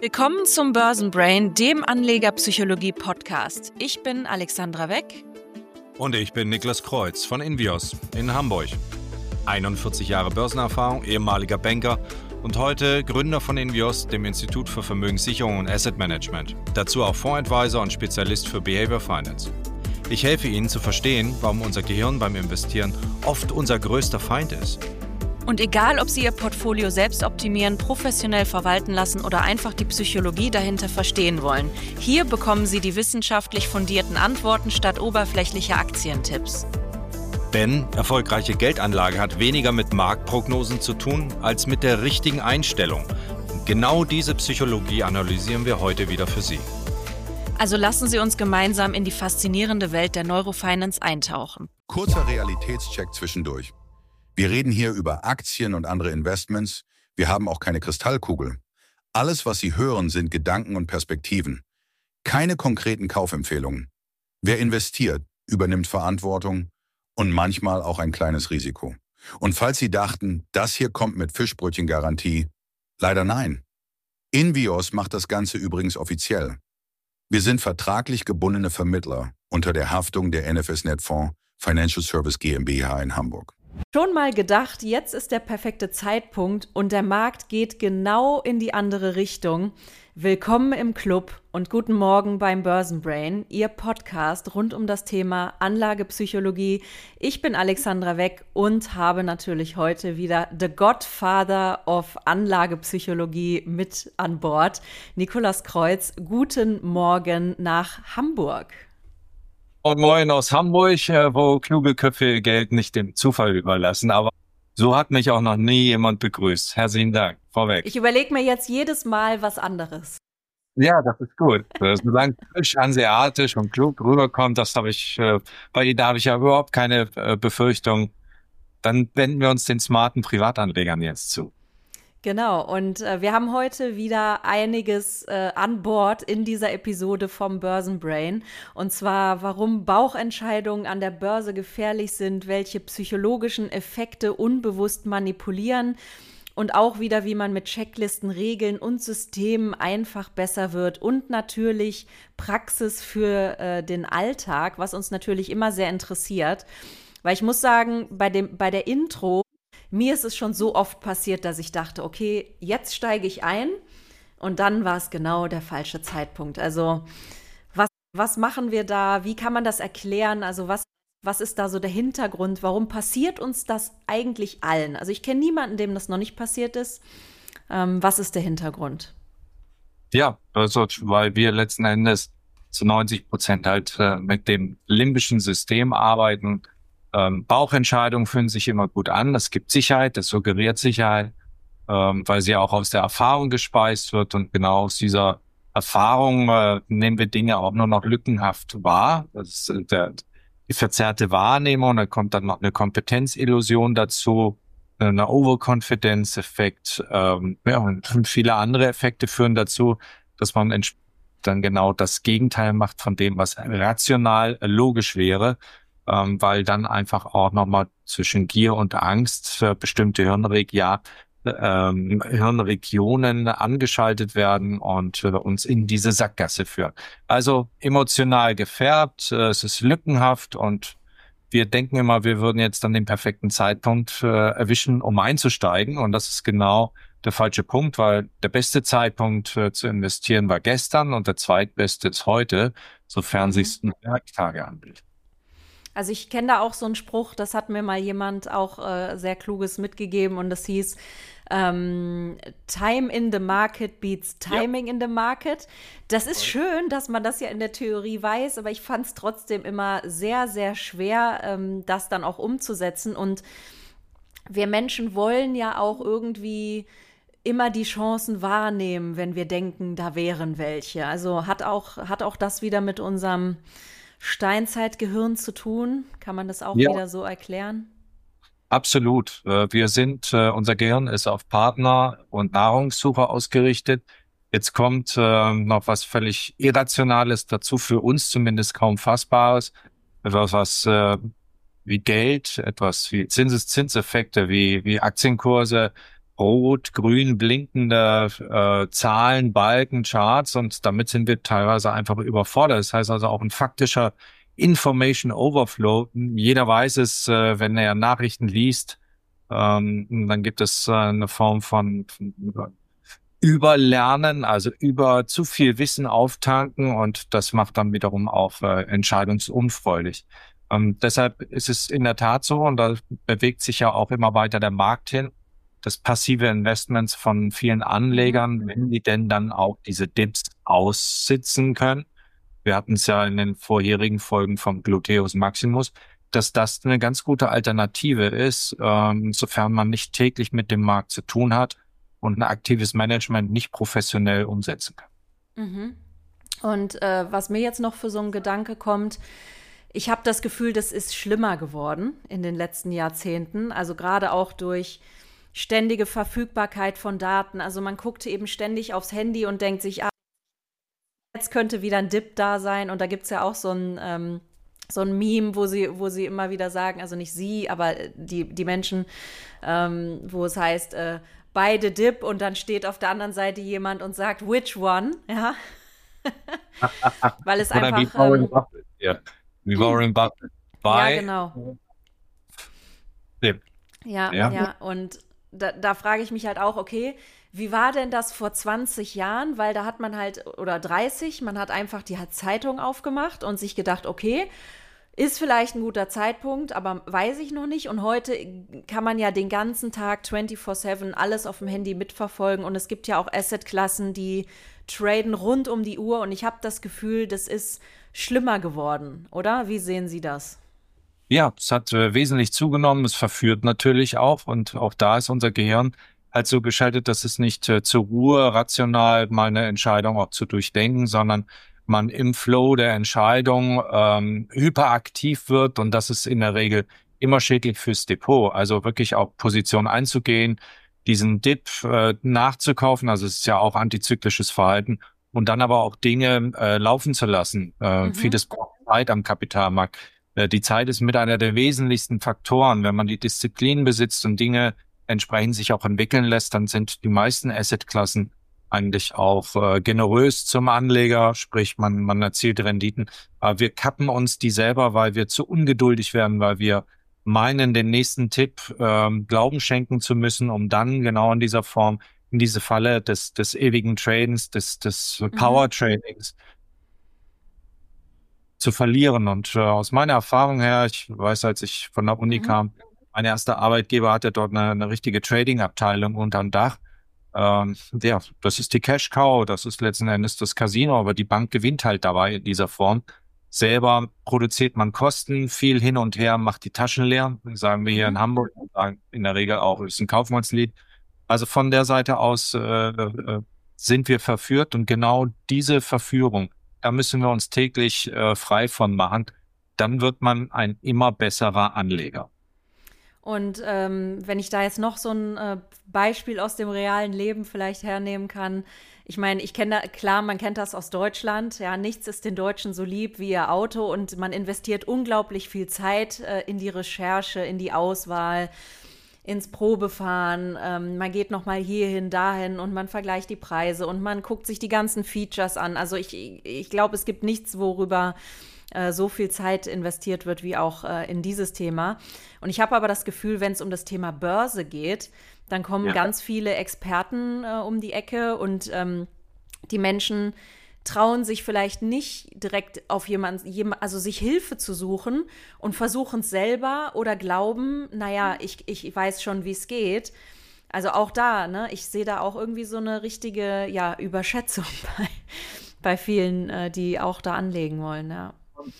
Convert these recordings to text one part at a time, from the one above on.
Willkommen zum Börsenbrain, dem Anlegerpsychologie-Podcast. Ich bin Alexandra Weck. Und ich bin Niklas Kreuz von Invios in Hamburg. 41 Jahre Börsenerfahrung, ehemaliger Banker und heute Gründer von Invios, dem Institut für Vermögenssicherung und Asset Management. Dazu auch Fondsadvisor und Spezialist für Behavior Finance. Ich helfe Ihnen zu verstehen, warum unser Gehirn beim Investieren oft unser größter Feind ist. Und egal, ob Sie Ihr Portfolio selbst optimieren, professionell verwalten lassen oder einfach die Psychologie dahinter verstehen wollen, hier bekommen Sie die wissenschaftlich fundierten Antworten statt oberflächlicher Aktientipps. Denn erfolgreiche Geldanlage hat weniger mit Marktprognosen zu tun, als mit der richtigen Einstellung. Und genau diese Psychologie analysieren wir heute wieder für Sie. Also lassen Sie uns gemeinsam in die faszinierende Welt der Neurofinance eintauchen. Kurzer Realitätscheck zwischendurch. Wir reden hier über Aktien und andere Investments. Wir haben auch keine Kristallkugel. Alles, was Sie hören, sind Gedanken und Perspektiven. Keine konkreten Kaufempfehlungen. Wer investiert, übernimmt Verantwortung und manchmal auch ein kleines Risiko. Und falls Sie dachten, das hier kommt mit Fischbrötchen-Garantie, leider nein. Invios macht das Ganze übrigens offiziell. Wir sind vertraglich gebundene Vermittler unter der Haftung der NFS Netfonds Financial Service GmbH in Hamburg. Schon mal gedacht, jetzt ist der perfekte Zeitpunkt und der Markt geht genau in die andere Richtung. Willkommen im Club und guten Morgen beim Börsenbrain, Ihr Podcast rund um das Thema Anlagepsychologie. Ich bin Alexandra Weck und habe natürlich heute wieder The Godfather of Anlagepsychologie mit an Bord, Niklas Kreuz. Guten Morgen nach Hamburg. Und moin aus Hamburg, wo kluge Köpfe ihr Geld nicht dem Zufall überlassen. Aber so hat mich auch noch nie jemand begrüßt. Herzlichen Dank, vorweg. Ich überlege mir jetzt jedes Mal was anderes. Ja, das ist gut. Solange frisch, hanseatisch und klug rüberkommt, das habe ich, bei Ihnen habe ich ja überhaupt keine Befürchtung. Dann wenden wir uns den smarten Privatanlegern jetzt zu. Genau, und wir haben heute wieder einiges an Bord in dieser Episode vom Börsenbrain. Und zwar, warum Bauchentscheidungen an der Börse gefährlich sind, welche psychologischen Effekte unbewusst manipulieren und auch wieder, wie man mit Checklisten, Regeln und Systemen einfach besser wird und natürlich Praxis für den Alltag, was uns natürlich immer sehr interessiert. Weil ich muss sagen, bei der Intro, mir ist es schon so oft passiert, dass ich dachte, okay, jetzt steige ich ein und dann war es genau der falsche Zeitpunkt. Also was machen wir da? Wie kann man das erklären? Also was ist da so der Hintergrund? Warum passiert uns das eigentlich allen? Also ich kenne niemanden, dem das noch nicht passiert ist. Was ist der Hintergrund? Ja, also weil wir letzten Endes zu 90% halt mit dem limbischen System arbeiten. Bauchentscheidungen fühlen sich immer gut an. Das gibt Sicherheit, das suggeriert Sicherheit, weil sie auch aus der Erfahrung gespeist wird. Und genau aus dieser Erfahrung nehmen wir Dinge auch nur noch lückenhaft wahr. Das ist die verzerrte Wahrnehmung. Da kommt dann noch eine Kompetenzillusion dazu, eine Overconfidence-Effekt. Und viele andere Effekte führen dazu, dass man dann genau das Gegenteil macht von dem, was rational logisch wäre. Weil dann einfach auch nochmal zwischen Gier und Angst bestimmte Hirnregionen angeschaltet werden und uns in diese Sackgasse führen. Also emotional gefärbt, es ist lückenhaft und wir denken immer, wir würden jetzt dann den perfekten Zeitpunkt erwischen, um einzusteigen. Und das ist genau der falsche Punkt, weil der beste Zeitpunkt zu investieren war gestern und der zweitbeste ist heute, sofern sich es nur Werktage handelt. Also ich kenne da auch so einen Spruch, das hat mir mal jemand auch sehr Kluges mitgegeben und das hieß, Time in the market beats timing in the market. Das ist schön, dass man das ja in der Theorie weiß, aber ich fand es trotzdem immer sehr, sehr schwer, das dann auch umzusetzen. Und wir Menschen wollen ja auch irgendwie immer die Chancen wahrnehmen, wenn wir denken, da wären welche. Also hat auch das wieder mit unserem Steinzeitgehirn zu tun? Kann man das auch wieder so erklären? Absolut. Unser Gehirn ist auf Partner und Nahrungssuche ausgerichtet. Jetzt kommt noch was völlig Irrationales dazu, für uns zumindest kaum Fassbares. Etwas wie Geld, etwas wie Zinseszinseffekte, wie Aktienkurse, rot, grün blinkende Zahlen, Balken, Charts und damit sind wir teilweise einfach überfordert. Das heißt also auch ein faktischer Information Overflow. Jeder weiß es, wenn er Nachrichten liest, dann gibt es eine Form von Überlernen, also über zu viel Wissen auftanken und das macht dann wiederum auch entscheidungsunfreudig. Deshalb ist es in der Tat so, und da bewegt sich ja auch immer weiter der Markt hin, dass passive Investments von vielen Anlegern, wenn die denn dann auch diese Dips aussitzen können, wir hatten es ja in den vorherigen Folgen vom Gluteus Maximus, dass das eine ganz gute Alternative ist, sofern man nicht täglich mit dem Markt zu tun hat und ein aktives Management nicht professionell umsetzen kann. Mhm. Und was mir jetzt noch für so ein Gedanke kommt, ich habe das Gefühl, das ist schlimmer geworden in den letzten Jahrzehnten, also gerade auch durch ständige Verfügbarkeit von Daten. Also man guckte eben ständig aufs Handy und denkt sich, jetzt könnte wieder ein Dip da sein. Und da gibt es ja auch so ein Meme, wo sie immer wieder sagen, also nicht sie, aber die Menschen, wo es heißt, beide Dip und dann steht auf der anderen Seite jemand und sagt, which one? Ja. Weil es Oder einfach. wie Warren Buffett. Ja. Wie Warren Buffett. Ja, genau. Dip. Ja. Und da frage ich mich halt auch, okay, wie war denn das vor 20 Jahren? Weil da hat man halt, oder 30, man hat einfach die Zeitung aufgemacht und sich gedacht, okay, ist vielleicht ein guter Zeitpunkt, aber weiß ich noch nicht. Und heute kann man ja den ganzen Tag 24/7 alles auf dem Handy mitverfolgen. Und es gibt ja auch Assetklassen, die traden rund um die Uhr. Und ich habe das Gefühl, das ist schlimmer geworden, oder? Wie sehen Sie das? Ja, es hat wesentlich zugenommen. Es verführt natürlich auch. Und auch da ist unser Gehirn halt so geschaltet, dass es nicht zur Ruhe rational mal eine Entscheidung auch zu durchdenken, sondern man im Flow der Entscheidung hyperaktiv wird. Und das ist in der Regel immer schädlich fürs Depot. Also wirklich auch Position einzugehen, diesen Dip nachzukaufen. Also es ist ja auch antizyklisches Verhalten. Und dann aber auch Dinge laufen zu lassen. Vieles braucht Zeit am Kapitalmarkt. Die Zeit ist mit einer der wesentlichsten Faktoren. Wenn man die Disziplin besitzt und Dinge entsprechend sich auch entwickeln lässt, dann sind die meisten Assetklassen eigentlich auch generös zum Anleger, sprich man erzielt Renditen. Aber wir kappen uns die selber, weil wir zu ungeduldig werden, weil wir meinen, den nächsten Tipp Glauben schenken zu müssen, um dann genau in dieser Form, in diese Falle des ewigen Tradens, des Power Tradings zu verlieren. Und aus meiner Erfahrung her, ich weiß, als ich von der Uni kam, mein erster Arbeitgeber hatte dort eine richtige Trading-Abteilung unterm Dach. Ja, das ist die Cash Cow, das ist letzten Endes das Casino, aber die Bank gewinnt halt dabei in dieser Form. Selber produziert man Kosten, viel hin und her, macht die Taschen leer, sagen wir hier in Hamburg, sagen in der Regel auch, ist ein Kaufmannslied. Also von der Seite aus sind wir verführt und genau diese Verführung, da müssen wir uns täglich frei von machen. Dann wird man ein immer besserer Anleger. Und wenn ich da jetzt noch so ein Beispiel aus dem realen Leben vielleicht hernehmen kann, ich meine, ich kenne klar, man kennt das aus Deutschland, ja, nichts ist den Deutschen so lieb wie ihr Auto und man investiert unglaublich viel Zeit in die Recherche, in die Auswahl, ins Probefahren, man geht noch mal hierhin, dahin und man vergleicht die Preise und man guckt sich die ganzen Features an. Also ich glaube, es gibt nichts, worüber so viel Zeit investiert wird wie auch in dieses Thema. Und ich habe aber das Gefühl, wenn es um das Thema Börse geht, dann kommen ganz viele Experten um die Ecke und die Menschen trauen sich vielleicht nicht direkt auf also sich Hilfe zu suchen und versuchen es selber oder glauben, naja, ich weiß schon, wie es geht. Also auch da, ne, ich sehe da auch irgendwie so eine richtige, ja, Überschätzung bei vielen, die auch da anlegen wollen, ja.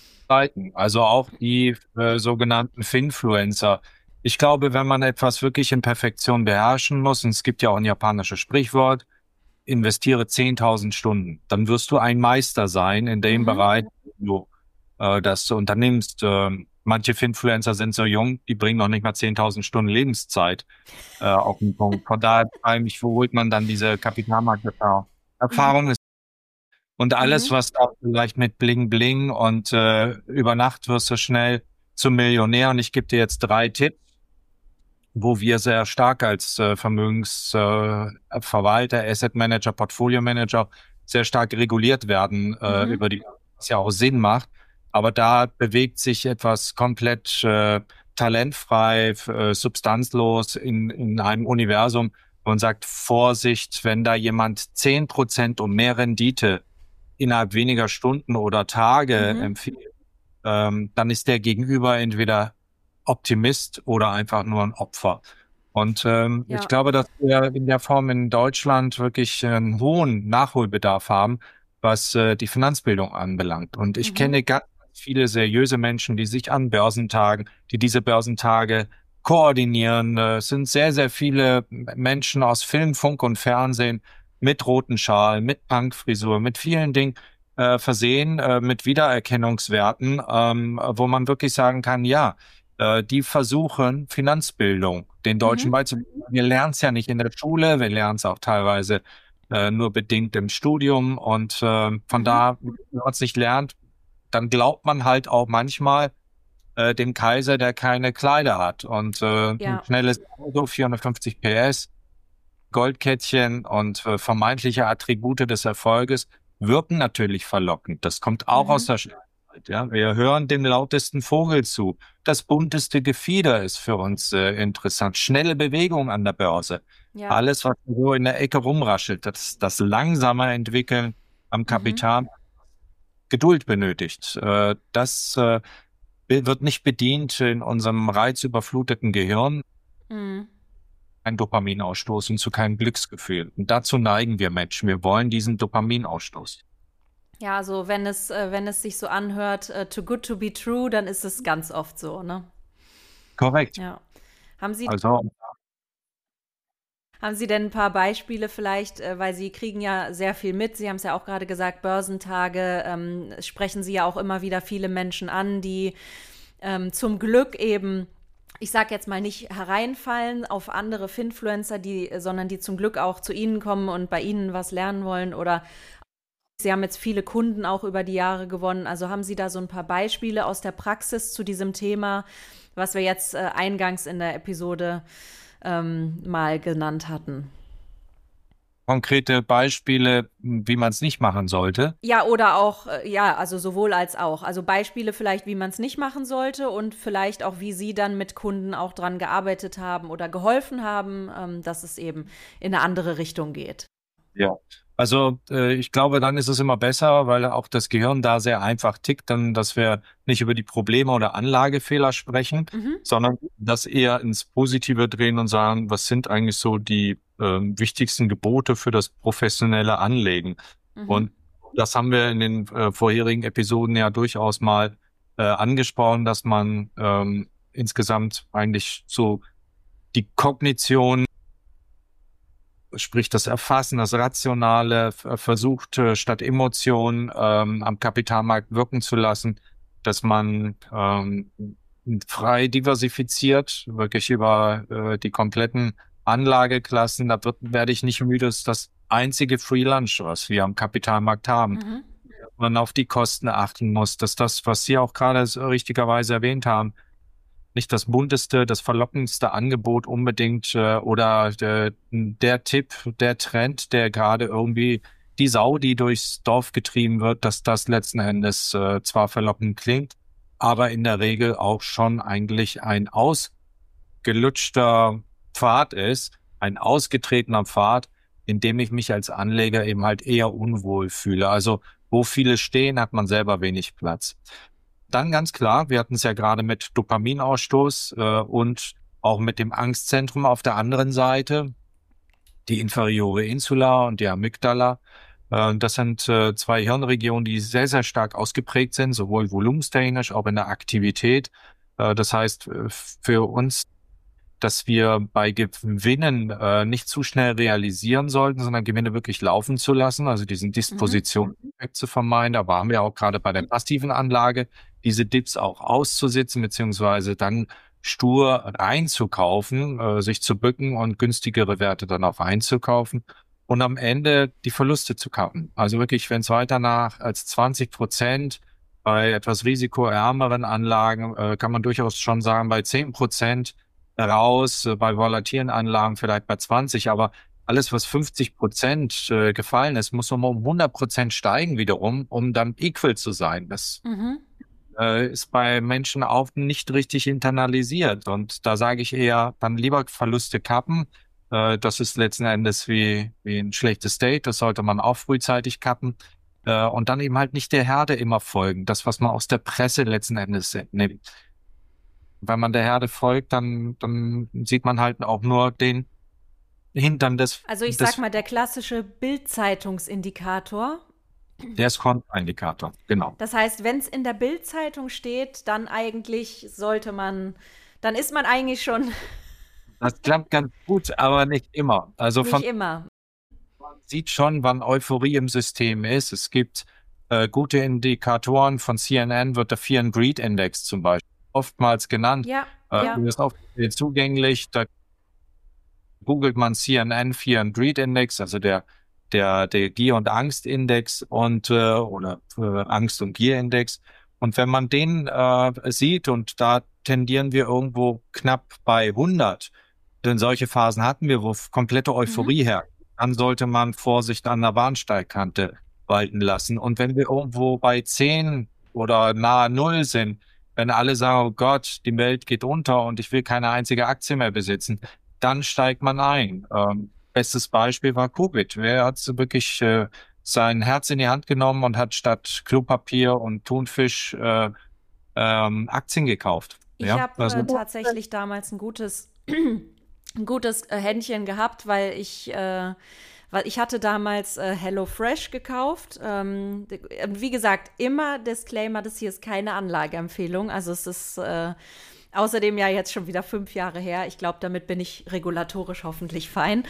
Also auch die sogenannten Finfluencer. Ich glaube, wenn man etwas wirklich in Perfektion beherrschen muss, und es gibt ja auch ein japanisches Sprichwort, investiere 10.000 Stunden, dann wirst du ein Meister sein in dem Bereich, wo du das unternimmst. Manche Finfluencer sind so jung, die bringen noch nicht mal 10.000 Stunden Lebenszeit auf den Punkt. Von daher frage ich mich, wo holt man dann diese Kapitalmarkterfahrung? Erfahrung ist und alles, was da vielleicht mit Bling Bling und über Nacht wirst du schnell zum Millionär. Und ich gebe dir jetzt 3 Tipps. wo wir sehr stark als Vermögensverwalter, Asset Manager, Portfolio Manager sehr stark reguliert werden über die, was ja auch Sinn macht. Aber da bewegt sich etwas komplett talentfrei, substanzlos in einem Universum und sagt, Vorsicht, wenn da jemand 10% und mehr Rendite innerhalb weniger Stunden oder Tage empfiehlt, dann ist der Gegenüber entweder Optimist oder einfach nur ein Opfer. Und ich glaube, dass wir in der Form in Deutschland wirklich einen hohen Nachholbedarf haben, was die Finanzbildung anbelangt. Und ich kenne ganz viele seriöse Menschen, die sich an Börsentagen, die diese Börsentage koordinieren. Es sind sehr, sehr viele Menschen aus Film, Funk und Fernsehen mit roten Schal, mit Punkfrisur, mit vielen Dingen versehen, mit Wiedererkennungswerten, wo man wirklich sagen kann, ja, die versuchen, Finanzbildung den Deutschen beizubringen. Wir lernen es ja nicht in der Schule, wir lernen es auch teilweise nur bedingt im Studium. Und von da, wenn man es nicht lernt, dann glaubt man halt auch manchmal dem Kaiser, der keine Kleider hat. Und ein schnelles Auto, 450 PS, Goldkettchen und vermeintliche Attribute des Erfolges wirken natürlich verlockend. Das kommt auch aus der Steinzeit. Ja, wir hören dem lautesten Vogel zu. Das bunteste Gefieder ist für uns interessant. Schnelle Bewegung an der Börse. Ja. Alles, was so in der Ecke rumraschelt, das langsame Entwickeln am Kapital Geduld benötigt. Das wird nicht bedient in unserem reizüberfluteten Gehirn. Ein Dopaminausstoß und zu keinem Glücksgefühl. Und dazu neigen wir Menschen. Wir wollen diesen Dopaminausstoß. Ja, also wenn es sich so anhört, too good to be true, dann ist es ganz oft so, ne? Korrekt. Ja. Haben Sie denn ein paar Beispiele vielleicht, weil Sie kriegen ja sehr viel mit, Sie haben es ja auch gerade gesagt, Börsentage, sprechen Sie ja auch immer wieder viele Menschen an, die zum Glück eben, ich sag jetzt mal nicht hereinfallen auf andere Finfluencer, sondern die zum Glück auch zu Ihnen kommen und bei Ihnen was lernen wollen, oder Sie haben jetzt viele Kunden auch über die Jahre gewonnen. Also haben Sie da so ein paar Beispiele aus der Praxis zu diesem Thema, was wir jetzt eingangs in der Episode mal genannt hatten? Konkrete Beispiele, wie man es nicht machen sollte? Ja, oder auch, also sowohl als auch. Also Beispiele vielleicht, wie man es nicht machen sollte und vielleicht auch, wie Sie dann mit Kunden auch dran gearbeitet haben oder geholfen haben, dass es eben in eine andere Richtung geht. Ja, also ich glaube, dann ist es immer besser, weil auch das Gehirn da sehr einfach tickt, dann, dass wir nicht über die Probleme oder Anlagefehler sprechen, sondern das eher ins Positive drehen und sagen, was sind eigentlich so die wichtigsten Gebote für das professionelle Anlegen. Und das haben wir in den vorherigen Episoden ja durchaus mal angesprochen, dass man insgesamt eigentlich so die Kognition, sprich das Erfassen, das Rationale, versucht statt Emotionen am Kapitalmarkt wirken zu lassen, dass man frei diversifiziert, wirklich über die kompletten Anlageklassen. Da werde ich nicht müde, das ist das einzige Free Lunch, was wir am Kapitalmarkt haben. Man auf die Kosten achten muss, dass das, was Sie auch gerade richtigerweise erwähnt haben, nicht das bunteste, das verlockendste Angebot unbedingt oder der Tipp, der Trend, der gerade irgendwie die Sau, die durchs Dorf getrieben wird, dass das letzten Endes zwar verlockend klingt, aber in der Regel auch schon eigentlich ein ausgelutschter Pfad ist, ein ausgetretener Pfad, in dem ich mich als Anleger eben halt eher unwohl fühle. Also wo viele stehen, hat man selber wenig Platz. Dann ganz klar, wir hatten es ja gerade mit Dopaminausstoß und auch mit dem Angstzentrum auf der anderen Seite, die inferiore Insula und die Amygdala. Das sind zwei Hirnregionen, die sehr, sehr stark ausgeprägt sind, sowohl volumenstechnisch, auch in der Aktivität. Das heißt für uns, dass wir bei Gewinnen nicht zu schnell realisieren sollten, sondern Gewinne wirklich laufen zu lassen, also diesen Dispositionseffekt zu vermeiden. Da waren wir auch gerade bei der passiven Anlage, diese Dips auch auszusitzen, beziehungsweise dann stur einzukaufen, sich zu bücken und günstigere Werte dann auch einzukaufen und am Ende die Verluste zu kappen. Also wirklich, wenn es weiter nach als 20%, bei etwas risikoärmeren Anlagen kann man durchaus schon sagen, bei 10% raus, bei volatilen Anlagen vielleicht bei 20, aber alles, was 50% gefallen ist, muss um 100% steigen wiederum, um dann equal zu sein. Das ist bei Menschen auch nicht richtig internalisiert. Und da sage ich eher, dann lieber Verluste kappen. Das ist letzten Endes wie ein schlechtes Date. Das sollte man auch frühzeitig kappen. Und dann eben halt nicht der Herde immer folgen. Das, was man aus der Presse letzten Endes nimmt. Wenn man der Herde folgt, dann sieht man halt auch nur den Hintern des... Also ich sag mal, der klassische Bild-Zeitungsindikator. Der ist Kontraindikator, genau. Das heißt, wenn es in der Bild-Zeitung steht, dann eigentlich dann ist man eigentlich schon... Das klappt ganz gut, aber nicht immer. Also nicht immer. Man sieht schon, wann Euphorie im System ist. Es gibt gute Indikatoren. Von CNN wird der Fear and Greed Index zum Beispiel oftmals genannt. Ja. Die ist auch zugänglich. Da googelt man CNN Fear and Greed Index, also der Gier- und Angst-Index oder Angst- und Gier-Index. Und wenn man den sieht, und da tendieren wir irgendwo knapp bei 100, denn solche Phasen hatten wir, wo komplette Euphorie herrscht, dann sollte man Vorsicht an der Bahnsteigkante walten lassen. Und wenn wir irgendwo bei 10 oder nahe 0 sind, wenn alle sagen, oh Gott, die Welt geht unter und ich will keine einzige Aktie mehr besitzen, dann steigt man ein. Bestes Beispiel war Covid. Wer hat wirklich sein Herz in die Hand genommen und hat statt Klopapier und Thunfisch Aktien gekauft? Ich habe tatsächlich damals ein gutes Händchen gehabt, weil ich hatte damals HelloFresh gekauft. Und wie gesagt, immer Disclaimer, das hier ist keine Anlageempfehlung. Also es ist außerdem ja jetzt schon wieder 5 Jahre her. Ich glaube, damit bin ich regulatorisch hoffentlich fein.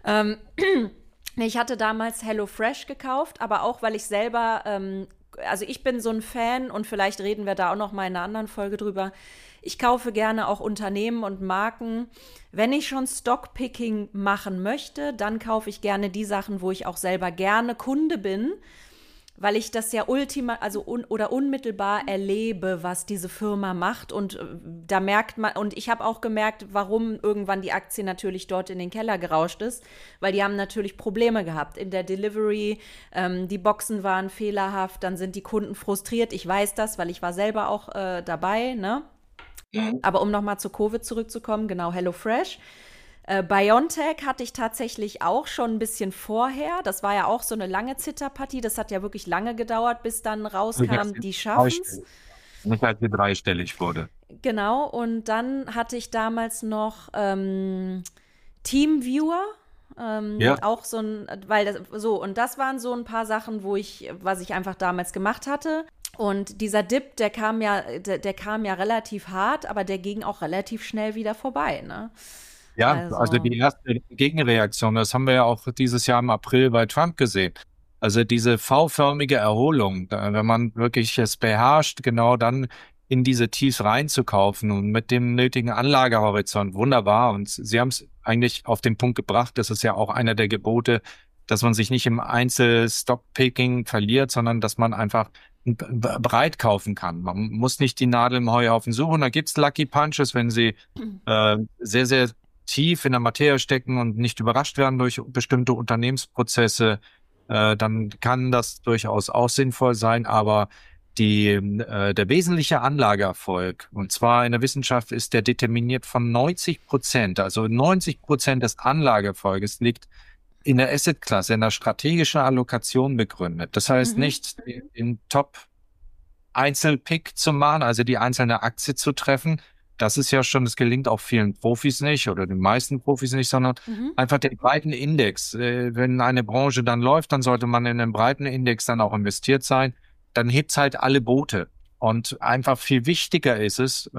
Ich hatte damals HelloFresh gekauft, aber auch, weil ich selber, also ich bin so ein Fan, und vielleicht reden wir da auch noch mal in einer anderen Folge drüber. Ich kaufe gerne auch Unternehmen und Marken. Wenn ich schon Stockpicking machen möchte, dann kaufe ich gerne die Sachen, wo ich auch selber gerne Kunde bin, weil ich das ja unmittelbar erlebe, was diese Firma macht. Und da merkt man, und ich habe auch gemerkt, warum irgendwann die Aktie natürlich dort in den Keller gerauscht ist, weil die haben natürlich Probleme gehabt in der Delivery, die Boxen waren fehlerhaft, dann sind die Kunden frustriert. Ich weiß das, weil ich war selber auch dabei, ne? Aber um nochmal zu Covid zurückzukommen, genau, HelloFresh. BioNTech hatte ich tatsächlich auch schon ein bisschen vorher. Das war ja auch so eine lange Zitterpartie. Das hat ja wirklich lange gedauert, bis dann rauskam, die schaffen's. Nicht als sie dreistellig wurde. Genau, und dann hatte ich damals noch TeamViewer. Auch so ein, und das waren so ein paar Sachen, was ich einfach damals gemacht hatte. Und dieser Dip, der kam ja relativ hart, aber der ging auch relativ schnell wieder vorbei, ne? Ja, also die erste Gegenreaktion, das haben wir ja auch dieses Jahr im April bei Trump gesehen. Also diese V-förmige Erholung, wenn man wirklich es beherrscht, genau dann in diese Tiefs reinzukaufen und mit dem nötigen Anlagehorizont, wunderbar. Und Sie haben es eigentlich auf den Punkt gebracht, das ist ja auch einer der Gebote, dass man sich nicht im Einzel-Stockpicking verliert, sondern dass man einfach breit kaufen kann. Man muss nicht die Nadel im Heuhaufen suchen. Da gibt's Lucky Punches, wenn Sie sehr, sehr tief in der Materie stecken und nicht überrascht werden durch bestimmte Unternehmensprozesse, dann kann das durchaus auch sinnvoll sein. Aber der wesentliche Anlageerfolg, und zwar in der Wissenschaft, ist der determiniert von 90%. Also 90% des Anlageerfolges liegt in der Assetklasse, in der strategischen Allokation begründet. Das heißt nicht, den Top-Einzelpick zu machen, also die einzelne Aktie zu treffen. Das ist ja schon, das gelingt auch vielen Profis nicht oder den meisten Profis nicht, sondern einfach den breiten Index. Wenn eine Branche dann läuft, dann sollte man in den breiten Index dann auch investiert sein. Dann hebt's halt alle Boote. Und einfach viel wichtiger ist es,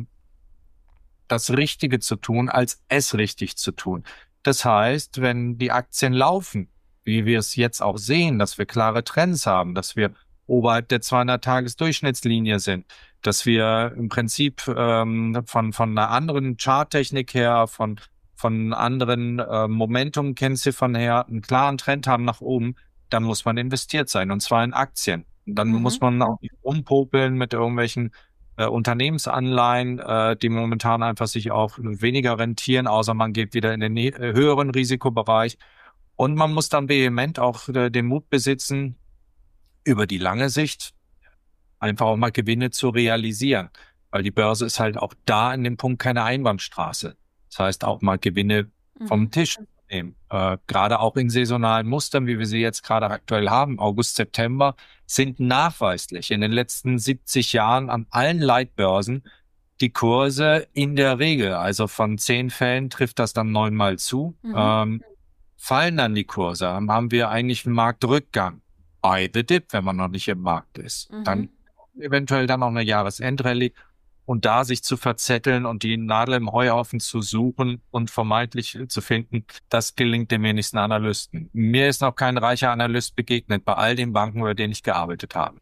das Richtige zu tun, als es richtig zu tun. Das heißt, wenn die Aktien laufen, wie wir es jetzt auch sehen, dass wir klare Trends haben, dass wir oberhalb der 200-Tages-Durchschnittslinie sind, dass wir im Prinzip von einer anderen Charttechnik her, von anderen Momentum-Kennziffern her einen klaren Trend haben nach oben, dann muss man investiert sein, und zwar in Aktien. Dann muss man auch nicht rumpopeln mit irgendwelchen Unternehmensanleihen, die momentan einfach sich auch weniger rentieren, außer man geht wieder in den höheren Risikobereich. Und man muss dann vehement auch den Mut besitzen, über die lange Sicht einfach auch mal Gewinne zu realisieren. Weil die Börse ist halt auch da in dem Punkt keine Einbahnstraße. Das heißt, auch mal Gewinne vom Tisch nehmen. Gerade auch in saisonalen Mustern, wie wir sie jetzt gerade aktuell haben, August, September, sind nachweislich in den letzten 70 Jahren an allen Leitbörsen die Kurse in der Regel, also von 10 Fällen trifft das dann 9-mal zu, fallen dann die Kurse, dann haben wir eigentlich einen Marktrückgang. Buy the dip, wenn man noch nicht im Markt ist. Dann eventuell dann noch eine Jahresendrallye und da sich zu verzetteln und die Nadel im Heuhaufen zu suchen und vermeintlich zu finden, das gelingt den wenigsten Analysten. Mir ist noch kein reicher Analyst begegnet bei all den Banken, bei denen ich gearbeitet habe.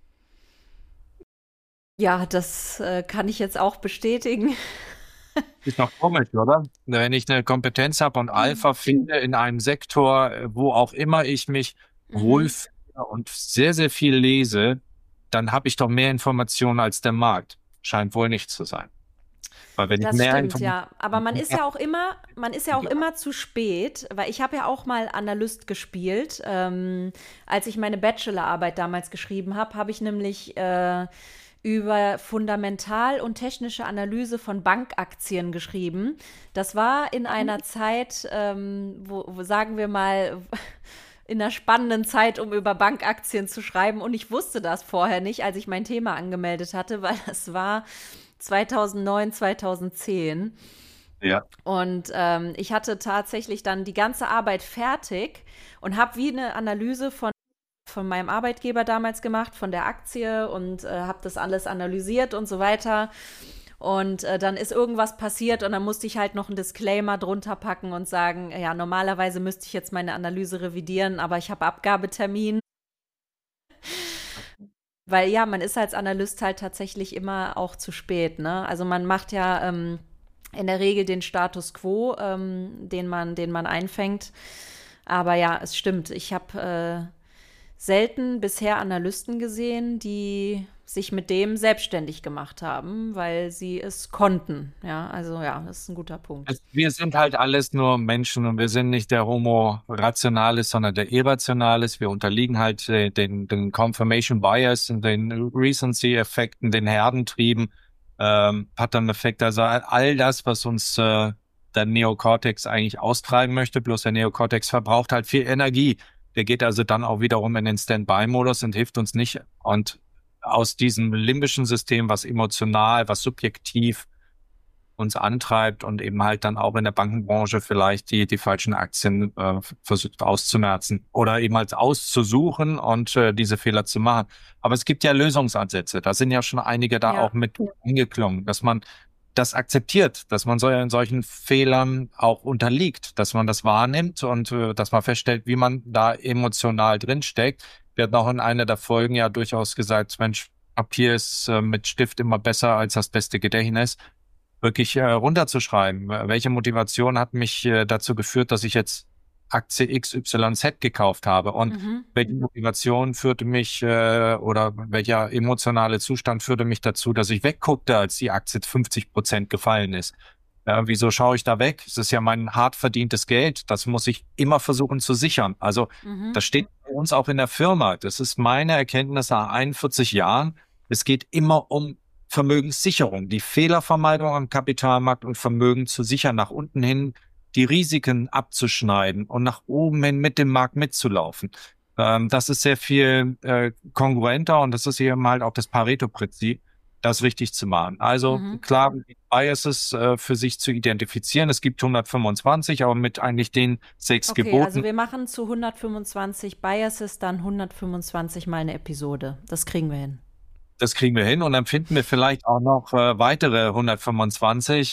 Ja, das kann ich jetzt auch bestätigen. Ist noch komisch, oder? Wenn ich eine Kompetenz habe und Alpha finde in einem Sektor, wo auch immer ich mich wohlfühle und sehr, sehr viel lese, dann habe ich doch mehr Informationen als der Markt. Scheint wohl nicht zu sein. Weil wenn Das ich mehr stimmt, ja. Aber man ist ja auch immer zu spät, weil ich habe ja auch mal Analyst gespielt. Als ich meine Bachelorarbeit damals geschrieben habe, habe ich nämlich über Fundamental- und technische Analyse von Bankaktien geschrieben. Das war in einer Zeit, wo sagen wir mal, in einer spannenden Zeit, um über Bankaktien zu schreiben. Und ich wusste das vorher nicht, als ich mein Thema angemeldet hatte, weil das war 2009, 2010. Ja. Und ich hatte tatsächlich dann die ganze Arbeit fertig und habe wie eine Analyse von meinem Arbeitgeber damals gemacht, von der Aktie und habe das alles analysiert und so weiter. Und dann ist irgendwas passiert und dann musste ich halt noch einen Disclaimer drunter packen und sagen, ja, normalerweise müsste ich jetzt meine Analyse revidieren, aber ich habe Abgabetermin. Weil ja, man ist als Analyst halt tatsächlich immer auch zu spät, ne? Also man macht ja in der Regel den Status quo, den man einfängt. Aber ja, es stimmt. Ich habe selten bisher Analysten gesehen, die sich mit dem selbstständig gemacht haben, weil sie es konnten. Ja, also ja, das ist ein guter Punkt. Wir sind halt alles nur Menschen und wir sind nicht der Homo rationalis, sondern der Irrationalis. Wir unterliegen halt den Confirmation Bias und den Recency-Effekten, den Herdentrieben, Pattern-Effekt. Also all das, was uns der Neokortex eigentlich austreiben möchte. Bloß der Neokortex verbraucht halt viel Energie. Der geht also dann auch wiederum in den Standby-Modus und hilft uns nicht. Und aus diesem limbischen System, was emotional, was subjektiv uns antreibt und eben halt dann auch in der Bankenbranche vielleicht die falschen Aktien versucht auszumerzen oder eben halt auszusuchen und diese Fehler zu machen. Aber es gibt ja Lösungsansätze. Da sind ja schon einige da auch mit angeklungen, dass man das akzeptiert, dass man solchen Fehlern auch unterliegt, dass man das wahrnimmt und dass man feststellt, wie man da emotional drinsteckt. Wir hatten auch in einer der Folgen ja durchaus gesagt, Mensch, Papier ist mit Stift immer besser als das beste Gedächtnis. Wirklich runterzuschreiben. Welche Motivation hat mich dazu geführt, dass ich jetzt Aktie XYZ gekauft habe? Und welche Motivation führte mich oder welcher emotionale Zustand führte mich dazu, dass ich wegguckte, als die Aktie 50% gefallen ist? Wieso schaue ich da weg? Es ist ja mein hart verdientes Geld. Das muss ich immer versuchen zu sichern. Also das steht bei uns auch in der Firma. Das ist meine Erkenntnis nach 41 Jahren. Es geht immer um Vermögenssicherung, die Fehlervermeidung am Kapitalmarkt und Vermögen zu sichern, nach unten hin die Risiken abzuschneiden und nach oben hin mit dem Markt mitzulaufen. Das ist sehr viel kongruenter und das ist eben halt auch das Pareto-Prinzip, das richtig zu machen. Also klar, die Biases für sich zu identifizieren. Es gibt 125, aber mit eigentlich den 6 Geboten. Also wir machen zu 125 Biases dann 125 mal eine Episode. Das kriegen wir hin. Das kriegen wir hin und dann finden wir vielleicht auch noch weitere 125.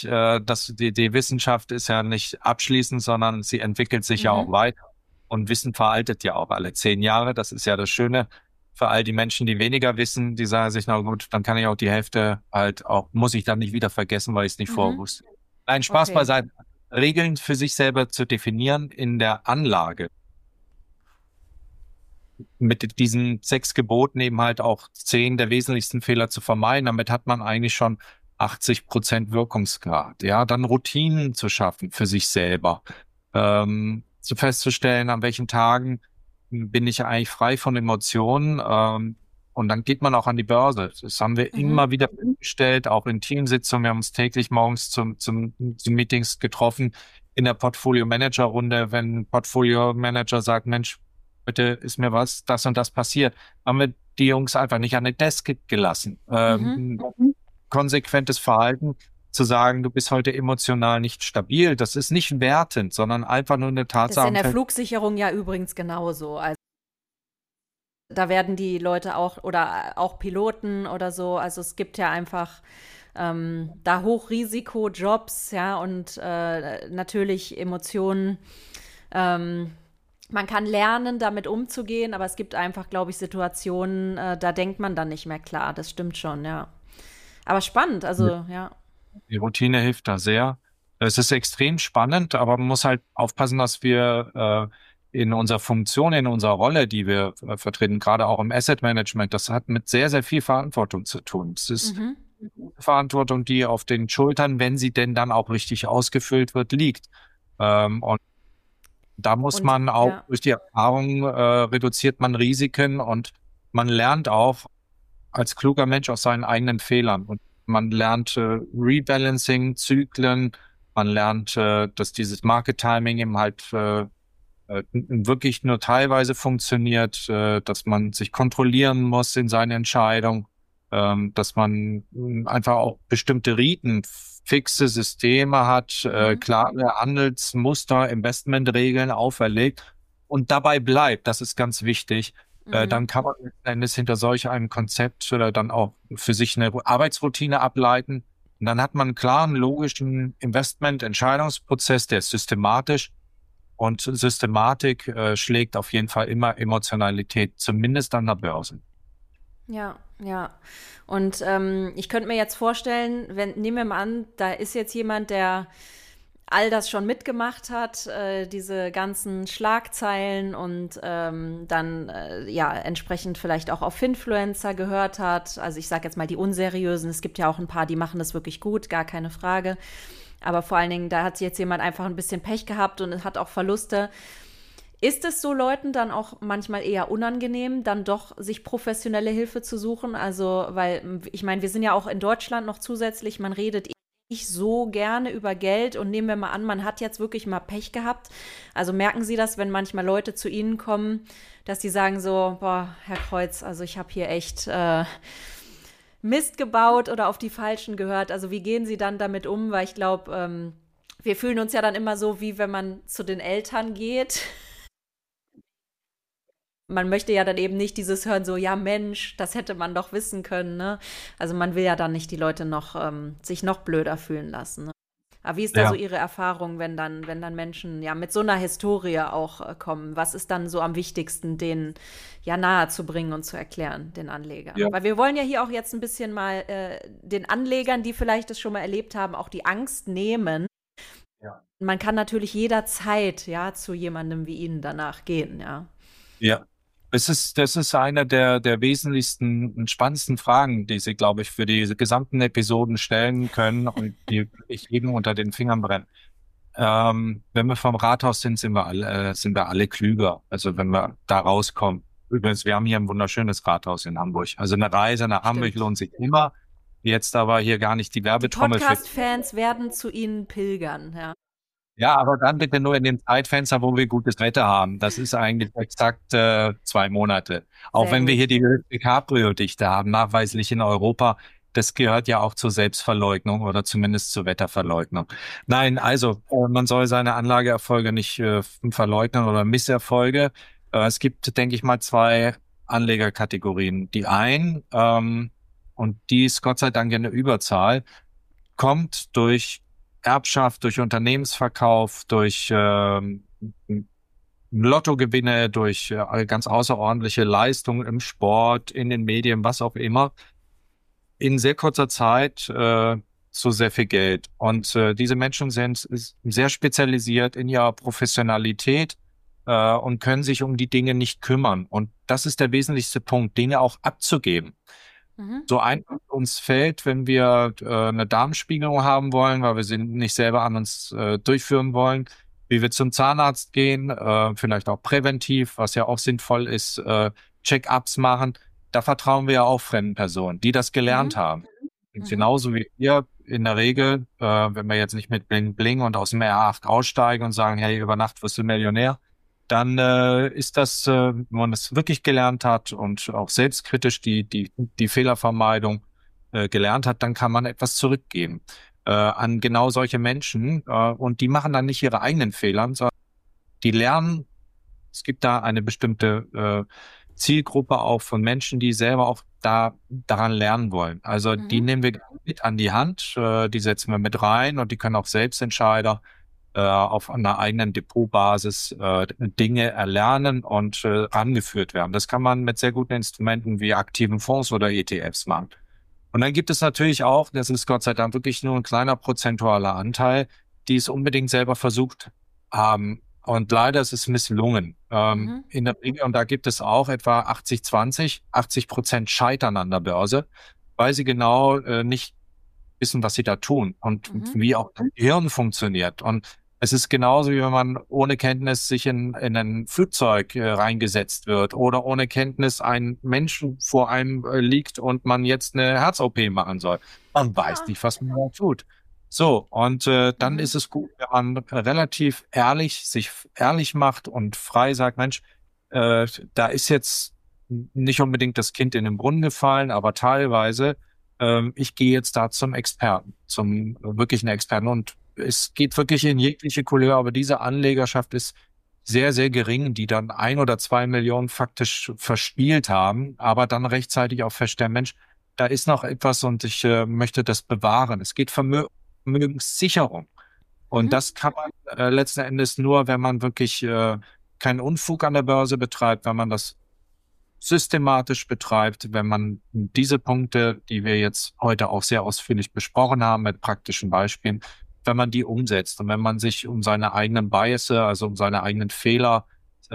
Die Wissenschaft ist ja nicht abschließend, sondern sie entwickelt sich ja auch weiter. Und Wissen veraltet ja auch alle 10 Jahre. Das ist ja das Schöne für all die Menschen, die weniger wissen. Die sagen sich, na gut, dann kann ich auch die Hälfte halt auch, muss ich dann nicht wieder vergessen, weil ich es nicht vorher wusste. Nein, Spaß beiseite. Regeln für sich selber zu definieren in der Anlage. mit diesen 6 Geboten eben halt auch 10 der wesentlichsten Fehler zu vermeiden. Damit hat man eigentlich schon 80% Wirkungsgrad. Ja, dann Routinen zu schaffen für sich selber, zu festzustellen, an welchen Tagen bin ich eigentlich frei von Emotionen, und dann geht man auch an die Börse. Das haben wir immer wieder festgestellt, auch in Teamsitzungen. Wir haben uns täglich morgens zu Meetings getroffen in der Portfolio-Manager-Runde. Wenn ein Portfolio-Manager sagt, Mensch, bitte ist mir das und das passiert, haben wir die Jungs einfach nicht an den Desk gelassen. Konsequentes Verhalten, zu sagen, du bist heute emotional nicht stabil, das ist nicht wertend, sondern einfach nur eine Das ist Tatsache. in der Flugsicherung ja übrigens genauso. Also da werden die Leute auch oder auch Piloten oder so, also es gibt ja einfach da Hochrisiko-Jobs, ja, und natürlich Emotionen. Man kann lernen, damit umzugehen, aber es gibt einfach, glaube ich, Situationen, da denkt man dann nicht mehr klar. Das stimmt schon, ja. Aber spannend, also ja. Die Routine hilft da sehr. Es ist extrem spannend, aber man muss halt aufpassen, dass wir in unserer Funktion, in unserer Rolle, die wir vertreten, gerade auch im Asset Management, das hat mit sehr, sehr viel Verantwortung zu tun. Es ist Verantwortung, die auf den Schultern, wenn sie denn dann auch richtig ausgefüllt wird, liegt. Und da muss man auch durch die Erfahrung reduziert man Risiken und man lernt auch als kluger Mensch aus seinen eigenen Fehlern. Und man lernt Rebalancing, Zyklen, man lernt, dass dieses Market Timing eben halt wirklich nur teilweise funktioniert, dass man sich kontrollieren muss in seine Entscheidung, dass man einfach auch bestimmte Riten, fixe Systeme hat, klare Handelsmuster, Investmentregeln auferlegt und dabei bleibt. Das ist ganz wichtig. Dann kann man letzten Endes hinter solch einem Konzept dann auch für sich eine Arbeitsroutine ableiten. Und dann hat man einen klaren, logischen Investment-Entscheidungsprozess, der ist systematisch. Und Systematik schlägt auf jeden Fall immer Emotionalität, zumindest an der Börse. Ja, ja. Und ich könnte mir jetzt vorstellen, nehmen wir mal an, da ist jetzt jemand, der all das schon mitgemacht hat, diese ganzen Schlagzeilen und dann ja entsprechend vielleicht auch auf Finfluencer gehört hat. Also ich sage jetzt mal die unseriösen. Es gibt ja auch ein paar, die machen das wirklich gut, gar keine Frage. Aber vor allen Dingen, da hat jetzt jemand einfach ein bisschen Pech gehabt und hat auch Verluste. Ist es so Leuten dann auch manchmal eher unangenehm, dann doch sich professionelle Hilfe zu suchen? Also, weil ich meine, wir sind ja auch in Deutschland noch zusätzlich, man redet nicht so gerne über Geld und nehmen wir mal an, man hat jetzt wirklich mal Pech gehabt. Also merken Sie das, wenn manchmal Leute zu Ihnen kommen, dass die sagen so, boah, Herr Kreuz, also ich habe hier echt Mist gebaut oder auf die Falschen gehört. Also wie gehen Sie dann damit um? Weil ich glaube, wir fühlen uns ja dann immer so, wie wenn man zu den Eltern geht. Man möchte ja dann eben nicht dieses hören, so, ja Mensch, das hätte man doch wissen können, ne? Also man will ja dann nicht die Leute noch sich noch blöder fühlen lassen. Ne? Aber wie ist da so Ihre Erfahrung, wenn dann Menschen ja mit so einer Historie auch kommen? Was ist dann so am wichtigsten, denen ja nahe zu bringen und zu erklären, den Anlegern? Ja. Weil wir wollen ja hier auch jetzt ein bisschen mal den Anlegern, die vielleicht das schon mal erlebt haben, auch die Angst nehmen. Ja. Man kann natürlich jederzeit ja zu jemandem wie Ihnen danach gehen, ja. Ja. Das ist eine der wesentlichsten und spannendsten Fragen, die Sie, glaube ich, für diese gesamten Episoden stellen können und die ich jedem unter den Fingern brennen. Wenn wir vom Rathaus sind, sind wir alle klüger. Also wenn wir da rauskommen. Übrigens, wir haben hier ein wunderschönes Rathaus in Hamburg. Also eine Reise nach Hamburg lohnt sich immer. Jetzt aber hier gar nicht die Werbetrommel. Die Podcast-Fans werden zu Ihnen pilgern, ja. Ja, aber dann bitte nur in dem Zeitfenster, wo wir gutes Wetter haben. Das ist eigentlich exakt 2 Monate. Auch wenn wir hier die höchste Cabrio-Dichte haben, nachweislich in Europa, das gehört ja auch zur Selbstverleugnung oder zumindest zur Wetterverleugnung. Nein, also man soll seine Anlageerfolge nicht verleugnen oder Misserfolge. Es gibt, denke ich mal, 2 Anlegerkategorien. Die einen, und die ist Gott sei Dank in der Überzahl, kommt durch Erbschaft, durch Unternehmensverkauf, durch Lottogewinne, durch ganz außerordentliche Leistungen im Sport, in den Medien, was auch immer, in sehr kurzer Zeit zu sehr viel Geld. Und diese Menschen sind sehr spezialisiert in ihrer Professionalität, und können sich um die Dinge nicht kümmern. Und das ist der wesentlichste Punkt, Dinge auch abzugeben. So einfach uns fällt, wenn wir eine Darmspiegelung haben wollen, weil wir sie nicht selber an uns durchführen wollen, wie wir zum Zahnarzt gehen, vielleicht auch präventiv, was ja auch sinnvoll ist, Check-ups machen. Da vertrauen wir ja auch fremden Personen, die das gelernt haben. Und genauso wie wir in der Regel, wenn wir jetzt nicht mit Bling Bling und aus dem R8 aussteigen und sagen, hey, über Nacht wirst du Millionär, dann ist das, wenn man das wirklich gelernt hat und auch selbstkritisch die Fehlervermeidung gelernt hat, dann kann man etwas zurückgeben an genau solche Menschen. Und die machen dann nicht ihre eigenen Fehler, sondern die lernen. Es gibt da eine bestimmte Zielgruppe auch von Menschen, die selber auch daran lernen wollen. Also die nehmen wir mit an die Hand, die setzen wir mit rein und die können auch Selbstentscheider auf einer eigenen Depotbasis Dinge erlernen und rangeführt werden. Das kann man mit sehr guten Instrumenten wie aktiven Fonds oder ETFs machen. Und dann gibt es natürlich auch, das ist Gott sei Dank wirklich nur ein kleiner prozentualer Anteil, die es unbedingt selber versucht haben. Und leider ist es misslungen. In der Regel, und da gibt es auch etwa 80-20, 80% scheitern an der Börse, weil sie genau nicht wissen, was sie da tun und wie auch das Gehirn funktioniert. Und es ist genauso, wie wenn man ohne Kenntnis sich in ein Flugzeug reingesetzt wird oder ohne Kenntnis ein Mensch vor einem liegt und man jetzt eine Herz-OP machen soll. Man weiß nicht, was man da tut. So, und dann ist es gut, wenn man relativ sich ehrlich macht und frei sagt, Mensch, da ist jetzt nicht unbedingt das Kind in den Brunnen gefallen, aber teilweise ich gehe jetzt da zum Experten, zum wirklichen Experten. Und es geht wirklich in jegliche Couleur, aber diese Anlegerschaft ist sehr, sehr gering, die dann 1 oder 2 Millionen faktisch verspielt haben, aber dann rechtzeitig auch feststellen, Mensch, da ist noch etwas und ich möchte das bewahren. Es geht Vermögenssicherung. Und das kann man letzten Endes nur, wenn man wirklich keinen Unfug an der Börse betreibt, wenn man das systematisch betreibt, wenn man diese Punkte, die wir jetzt heute auch sehr ausführlich besprochen haben mit praktischen Beispielen, wenn man die umsetzt und wenn man sich um seine eigenen Biases, also um seine eigenen Fehler,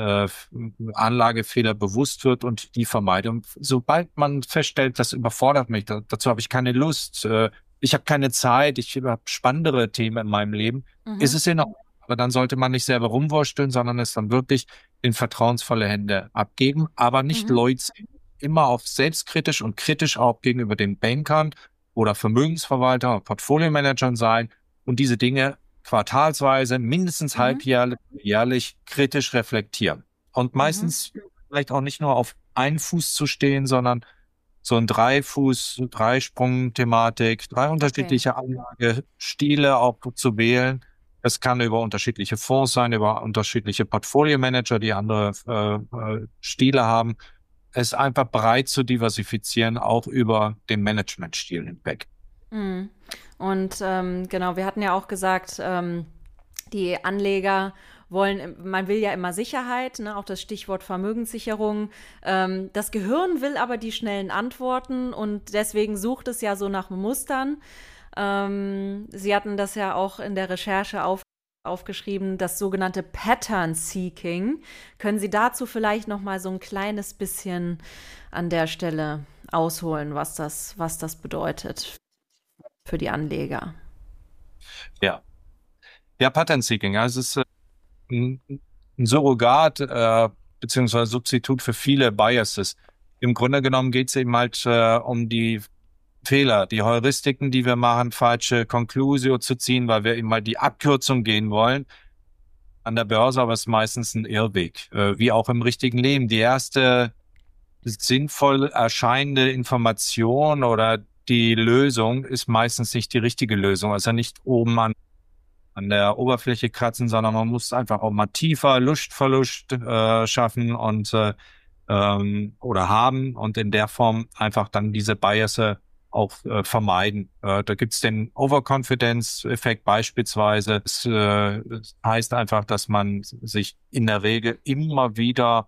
Anlagefehler bewusst wird und die vermeidet. Und sobald man feststellt, das überfordert mich, dazu habe ich keine Lust, ich habe keine Zeit, ich habe spannendere Themen in meinem Leben, ist es in Ordnung. Aber dann sollte man nicht selber rumwursteln, sondern es dann wirklich in vertrauensvolle Hände abgeben, aber nicht Leute immer auch selbstkritisch und kritisch auch gegenüber den Bankern oder Vermögensverwaltern oder Portfolio-Managern sein und diese Dinge quartalsweise, mindestens halbjährlich, jährlich kritisch reflektieren. Und meistens vielleicht auch nicht nur auf einen Fuß zu stehen, sondern so ein Dreisprung-Thematik, 3 unterschiedliche Anlagestile auch zu wählen. Es kann über unterschiedliche Fonds sein, über unterschiedliche Portfolio-Manager, die andere Stile haben. Es ist einfach breit zu diversifizieren, auch über den Managementstil hinweg. Und genau, wir hatten ja auch gesagt, die Anleger man will ja immer Sicherheit, ne, auch das Stichwort Vermögenssicherung. Das Gehirn will aber die schnellen Antworten und deswegen sucht es ja so nach Mustern. Sie hatten das ja auch in der Recherche aufgeschrieben, das sogenannte Pattern Seeking. Können Sie dazu vielleicht noch mal so ein kleines bisschen an der Stelle ausholen, was das bedeutet für die Anleger? Ja, Pattern Seeking, also es ist ein Surrogat beziehungsweise Substitut für viele Biases. Im Grunde genommen geht es eben halt um die Fehler, die Heuristiken, die wir machen, falsche Conclusio zu ziehen, weil wir eben mal die Abkürzung gehen wollen an der Börse, aber es ist meistens ein Irrweg, wie auch im richtigen Leben. Die erste sinnvoll erscheinende Information oder die Lösung ist meistens nicht die richtige Lösung, also nicht oben an der Oberfläche kratzen, sondern man muss einfach auch mal tiefer Lustverlust schaffen und oder haben und in der Form einfach dann diese Biases auch vermeiden. Da gibt's den Overconfidence-Effekt beispielsweise. Es heißt einfach, dass man sich in der Regel immer wieder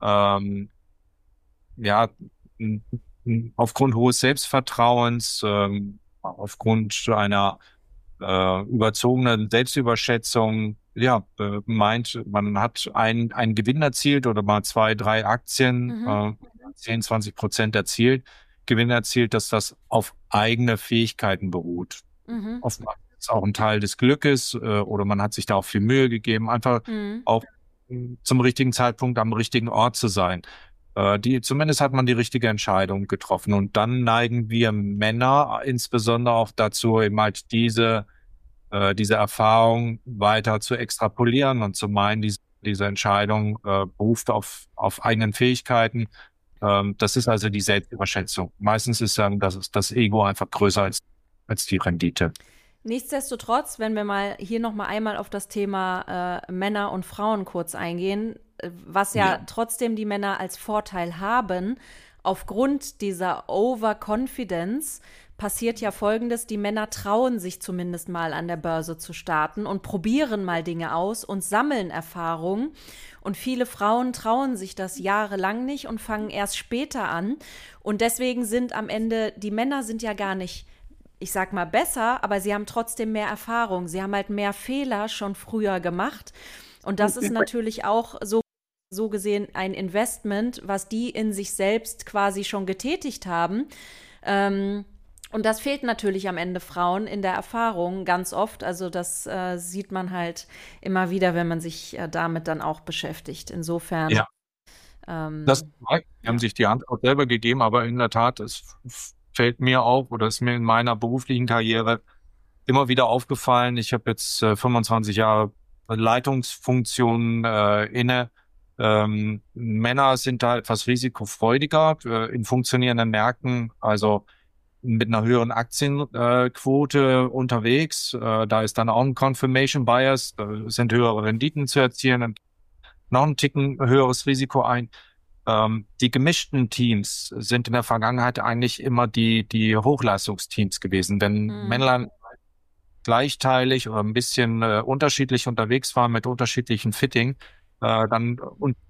aufgrund hohes Selbstvertrauens, aufgrund einer überzogenen Selbstüberschätzung meint, man hat einen Gewinn erzielt oder mal 2, 3 Aktien, 10, 20% erzielt, Gewinn erzielt, dass das auf eigene Fähigkeiten beruht. Oftmals ist es auch ein Teil des Glückes oder man hat sich da auch viel Mühe gegeben, einfach auch zum richtigen Zeitpunkt am richtigen Ort zu sein. Zumindest hat man die richtige Entscheidung getroffen. Und dann neigen wir Männer insbesondere auch dazu, eben halt diese Erfahrung weiter zu extrapolieren und zu meinen, diese Entscheidung beruft auf eigenen Fähigkeiten. Das ist also die Selbstüberschätzung. Meistens ist dann das Ego einfach größer als die Rendite. Nichtsdestotrotz, wenn wir mal hier noch mal einmal auf das Thema Männer und Frauen kurz eingehen, was ja trotzdem die Männer als Vorteil haben, aufgrund dieser Overconfidence passiert ja Folgendes: Die Männer trauen sich zumindest mal an der Börse zu starten und probieren mal Dinge aus und sammeln Erfahrung. Und viele Frauen trauen sich das jahrelang nicht und fangen erst später an. Und deswegen sind am Ende, die Männer sind ja gar nicht, ich sag mal, besser, aber sie haben trotzdem mehr Erfahrung. Sie haben halt mehr Fehler schon früher gemacht. Und das ist natürlich auch so gesehen ein Investment, was die in sich selbst quasi schon getätigt haben. Und das fehlt natürlich am Ende Frauen in der Erfahrung ganz oft. Also das sieht man halt immer wieder, wenn man sich damit dann auch beschäftigt. Insofern. Ja. Die haben sich die Antwort selber gegeben, aber in der Tat, es fällt mir auf oder ist mir in meiner beruflichen Karriere immer wieder aufgefallen. Ich habe jetzt 25 Jahre Leitungsfunktionen inne. Männer sind da etwas risikofreudiger in funktionierenden Märkten, also mit einer höheren Aktienquote unterwegs. Da ist dann auch ein Confirmation Bias, da sind höhere Renditen zu erzielen und noch ein Ticken höheres Risiko ein. Die gemischten Teams sind in der Vergangenheit eigentlich immer die Hochleistungsteams gewesen. Wenn Männer gleichteilig oder ein bisschen unterschiedlich unterwegs waren mit unterschiedlichen Fitting, dann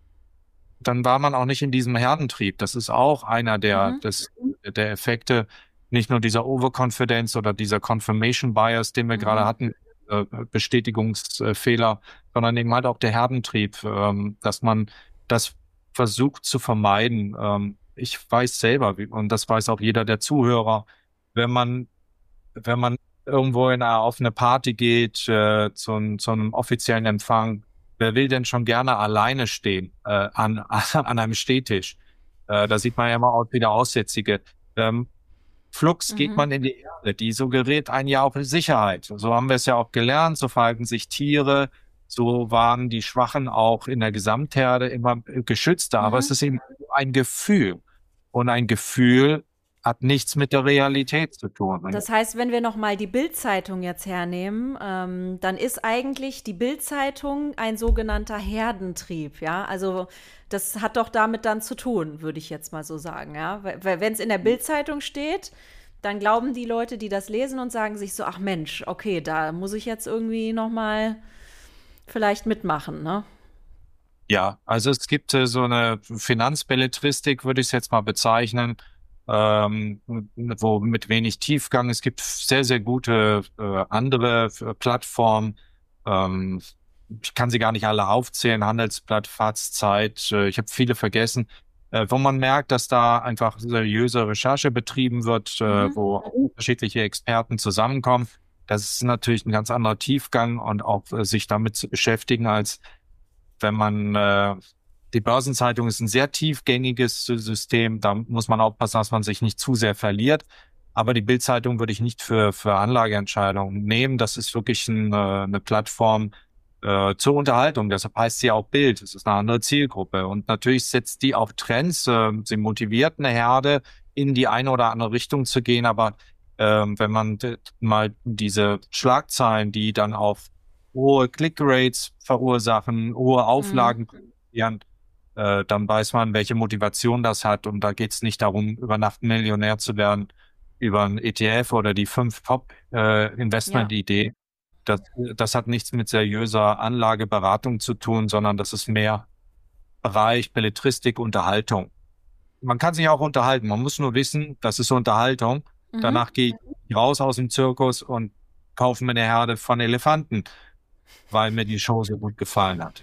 war man auch nicht in diesem Herdentrieb. Das ist auch einer der Effekte, nicht nur dieser Overconfidence oder dieser Confirmation Bias, den wir gerade hatten, Bestätigungsfehler, sondern eben halt auch der Herdentrieb, dass man das versucht zu vermeiden. Ich weiß selber, und das weiß auch jeder der Zuhörer, wenn man irgendwo auf eine Party geht, zu einem offiziellen Empfang, wer will denn schon gerne alleine stehen an einem Stehtisch? Da sieht man ja immer aus wie der Aussätzige. Flugs geht man in die Erde, die suggeriert einen ja auch Sicherheit. So haben wir es ja auch gelernt, so verhalten sich Tiere, so waren die Schwachen auch in der Gesamtherde immer geschützter. Aber es ist eben ein Gefühl. Und ein Gefühl hat nichts mit der Realität zu tun. Das heißt, wenn wir nochmal die Bild-Zeitung jetzt hernehmen, dann ist eigentlich die Bild-Zeitung ein sogenannter Herdentrieb, ja? Also das hat doch damit dann zu tun, würde ich jetzt mal so sagen, ja? Wenn es in der Bild-Zeitung steht, dann glauben die Leute, die das lesen und sagen sich so, ach Mensch, okay, da muss ich jetzt irgendwie nochmal vielleicht mitmachen, ne? Ja, also es gibt so eine Finanzbelletristik, würde ich es jetzt mal bezeichnen, wo mit wenig Tiefgang. Es gibt sehr, sehr gute andere Plattformen. Ich kann sie gar nicht alle aufzählen. Handelsblatt, FAZ, Zeit. Ich habe viele vergessen, wo man merkt, dass da einfach seriöse Recherche betrieben wird, wo unterschiedliche Experten zusammenkommen. Das ist natürlich ein ganz anderer Tiefgang und auch sich damit zu beschäftigen, als wenn man die Börsenzeitung ist ein sehr tiefgängiges System. Da muss man aufpassen, dass man sich nicht zu sehr verliert. Aber die Bild-Zeitung würde ich nicht für Anlageentscheidungen nehmen. Das ist wirklich eine Plattform zur Unterhaltung. Deshalb heißt sie auch Bild. Es ist eine andere Zielgruppe. Und natürlich setzt die auch Trends. Sie motiviert eine Herde, in die eine oder andere Richtung zu gehen. Aber wenn man mal diese Schlagzeilen, die dann auf hohe Click-Rates verursachen, hohe Auflagen produzieren, dann weiß man, welche Motivation das hat. Und da geht es nicht darum, über Nacht Millionär zu werden, über ein ETF oder die 5 Top-Investment-Idee. Das hat nichts mit seriöser Anlageberatung zu tun, sondern das ist mehr Bereich Belletristik, Unterhaltung. Man kann sich auch unterhalten. Man muss nur wissen, das ist Unterhaltung. Danach gehe ich raus aus dem Zirkus und kaufe mir eine Herde von Elefanten. weil mir die Show so gut gefallen hat.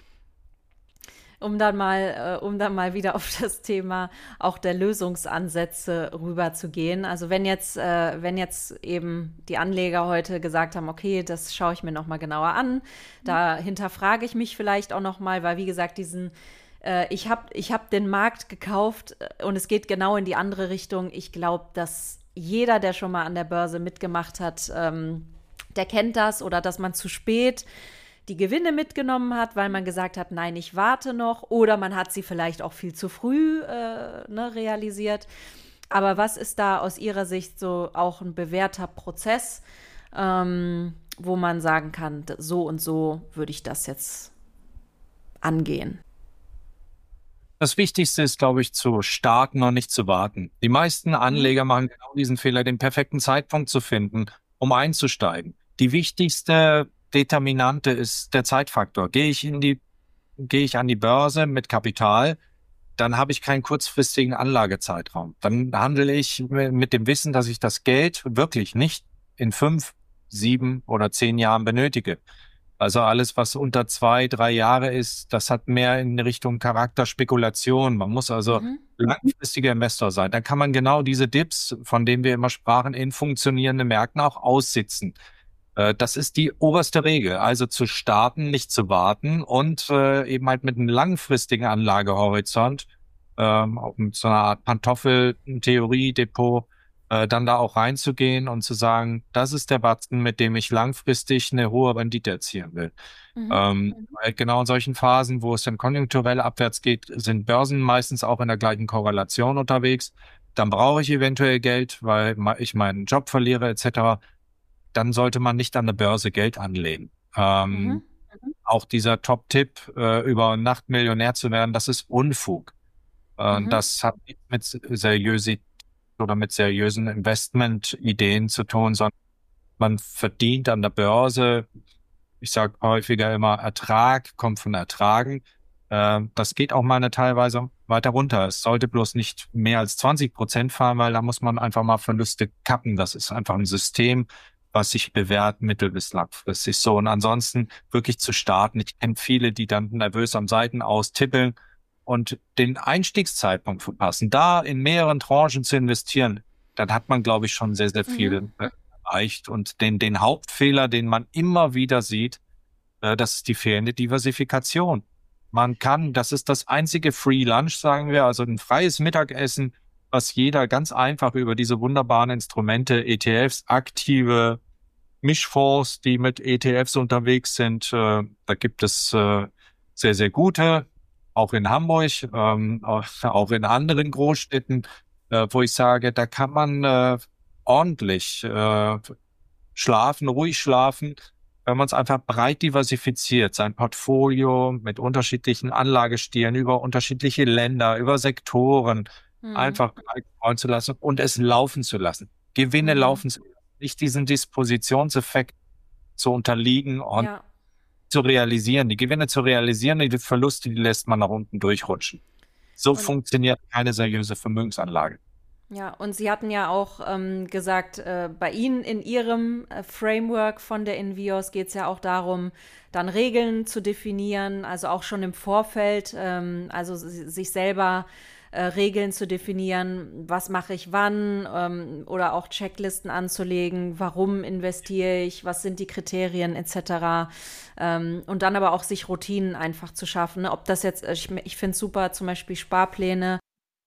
Um dann mal wieder auf das Thema auch der Lösungsansätze rüberzugehen. Also wenn jetzt eben die Anleger heute gesagt haben, okay, das schaue ich mir noch mal genauer an, da hinterfrage ich mich vielleicht auch noch mal, weil wie gesagt, ich hab den Markt gekauft und es geht genau in die andere Richtung. Ich glaube, dass jeder, der schon mal an der Börse mitgemacht hat, der kennt das, oder dass man zu spät die Gewinne mitgenommen hat, weil man gesagt hat, nein, ich warte noch, oder man hat sie vielleicht auch viel zu früh realisiert. Aber was ist da aus Ihrer Sicht so auch ein bewährter Prozess, wo man sagen kann, so und so würde ich das jetzt angehen? Das Wichtigste ist, glaube ich, zu starten und nicht zu warten. Die meisten Anleger machen genau diesen Fehler, den perfekten Zeitpunkt zu finden, um einzusteigen. Die wichtigste Determinante ist der Zeitfaktor. Gehe ich an die Börse mit Kapital, dann habe ich keinen kurzfristigen Anlagezeitraum. Dann handle ich mit dem Wissen, dass ich das Geld wirklich nicht in 5, 7 oder 10 Jahren benötige. Also alles, was unter 2, 3 Jahre ist, das hat mehr in Richtung Charakterspekulation. Man muss also langfristiger Investor sein. Dann kann man genau diese Dips, von denen wir immer sprachen, in funktionierenden Märkten auch aussitzen. Das ist die oberste Regel. Also zu starten, nicht zu warten und eben halt mit einem langfristigen Anlagehorizont, auch mit so einer Art Pantoffel-Theorie-Depot, dann da auch reinzugehen und zu sagen, das ist der Batzen, mit dem ich langfristig eine hohe Rendite erzielen will. Weil genau in solchen Phasen, wo es dann konjunkturell abwärts geht, sind Börsen meistens auch in der gleichen Korrelation unterwegs. Dann brauche ich eventuell Geld, weil ich meinen Job verliere etc. Dann sollte man nicht an der Börse Geld anlegen. Auch dieser Top-Tipp, über Nacht Millionär zu werden, das ist Unfug. Das hat nichts mit Seriosität oder mit seriösen Investmentideen zu tun, sondern man verdient an der Börse, ich sage häufiger immer, Ertrag kommt von Ertragen. Das geht auch mal teilweise weiter runter. Es sollte bloß nicht mehr als 20% fallen, weil da muss man einfach mal Verluste kappen. Das ist einfach ein System, was sich bewährt mittel- bis langfristig. So, und ansonsten wirklich zu starten. Ich kenne viele, die dann nervös am Seiten austippeln und den Einstiegszeitpunkt verpassen. Da in mehreren Tranchen zu investieren, dann hat man, glaube ich, schon sehr, sehr viel erreicht. Und den Hauptfehler, den man immer wieder sieht, das ist die fehlende Diversifikation. Man kann, das ist das einzige Free Lunch, sagen wir, also ein freies Mittagessen, was jeder ganz einfach über diese wunderbaren Instrumente, ETFs, aktive Mischfonds, die mit ETFs unterwegs sind, da gibt es sehr, sehr gute, auch in Hamburg, auch in anderen Großstädten, wo ich sage, da kann man ordentlich schlafen, ruhig schlafen, wenn man es einfach breit diversifiziert, sein Portfolio mit unterschiedlichen Anlagestilen über unterschiedliche Länder, über Sektoren, einfach breit streuen zu lassen und es laufen zu lassen. Gewinne laufen zu lassen, nicht diesen Dispositionseffekt zu unterliegen und zu realisieren. Die Gewinne zu realisieren, die Verluste, die lässt man nach unten durchrutschen. So funktioniert keine seriöse Vermögensanlage. Ja, und Sie hatten ja auch gesagt, bei Ihnen in Ihrem Framework von der Invios geht es ja auch darum, dann Regeln zu definieren, also auch schon im Vorfeld, also sich selber Regeln zu definieren, was mache ich wann, oder auch Checklisten anzulegen, warum investiere ich, was sind die Kriterien etc. Und dann aber auch sich Routinen einfach zu schaffen. Ne? Ob das jetzt, ich finde es super, zum Beispiel Sparpläne,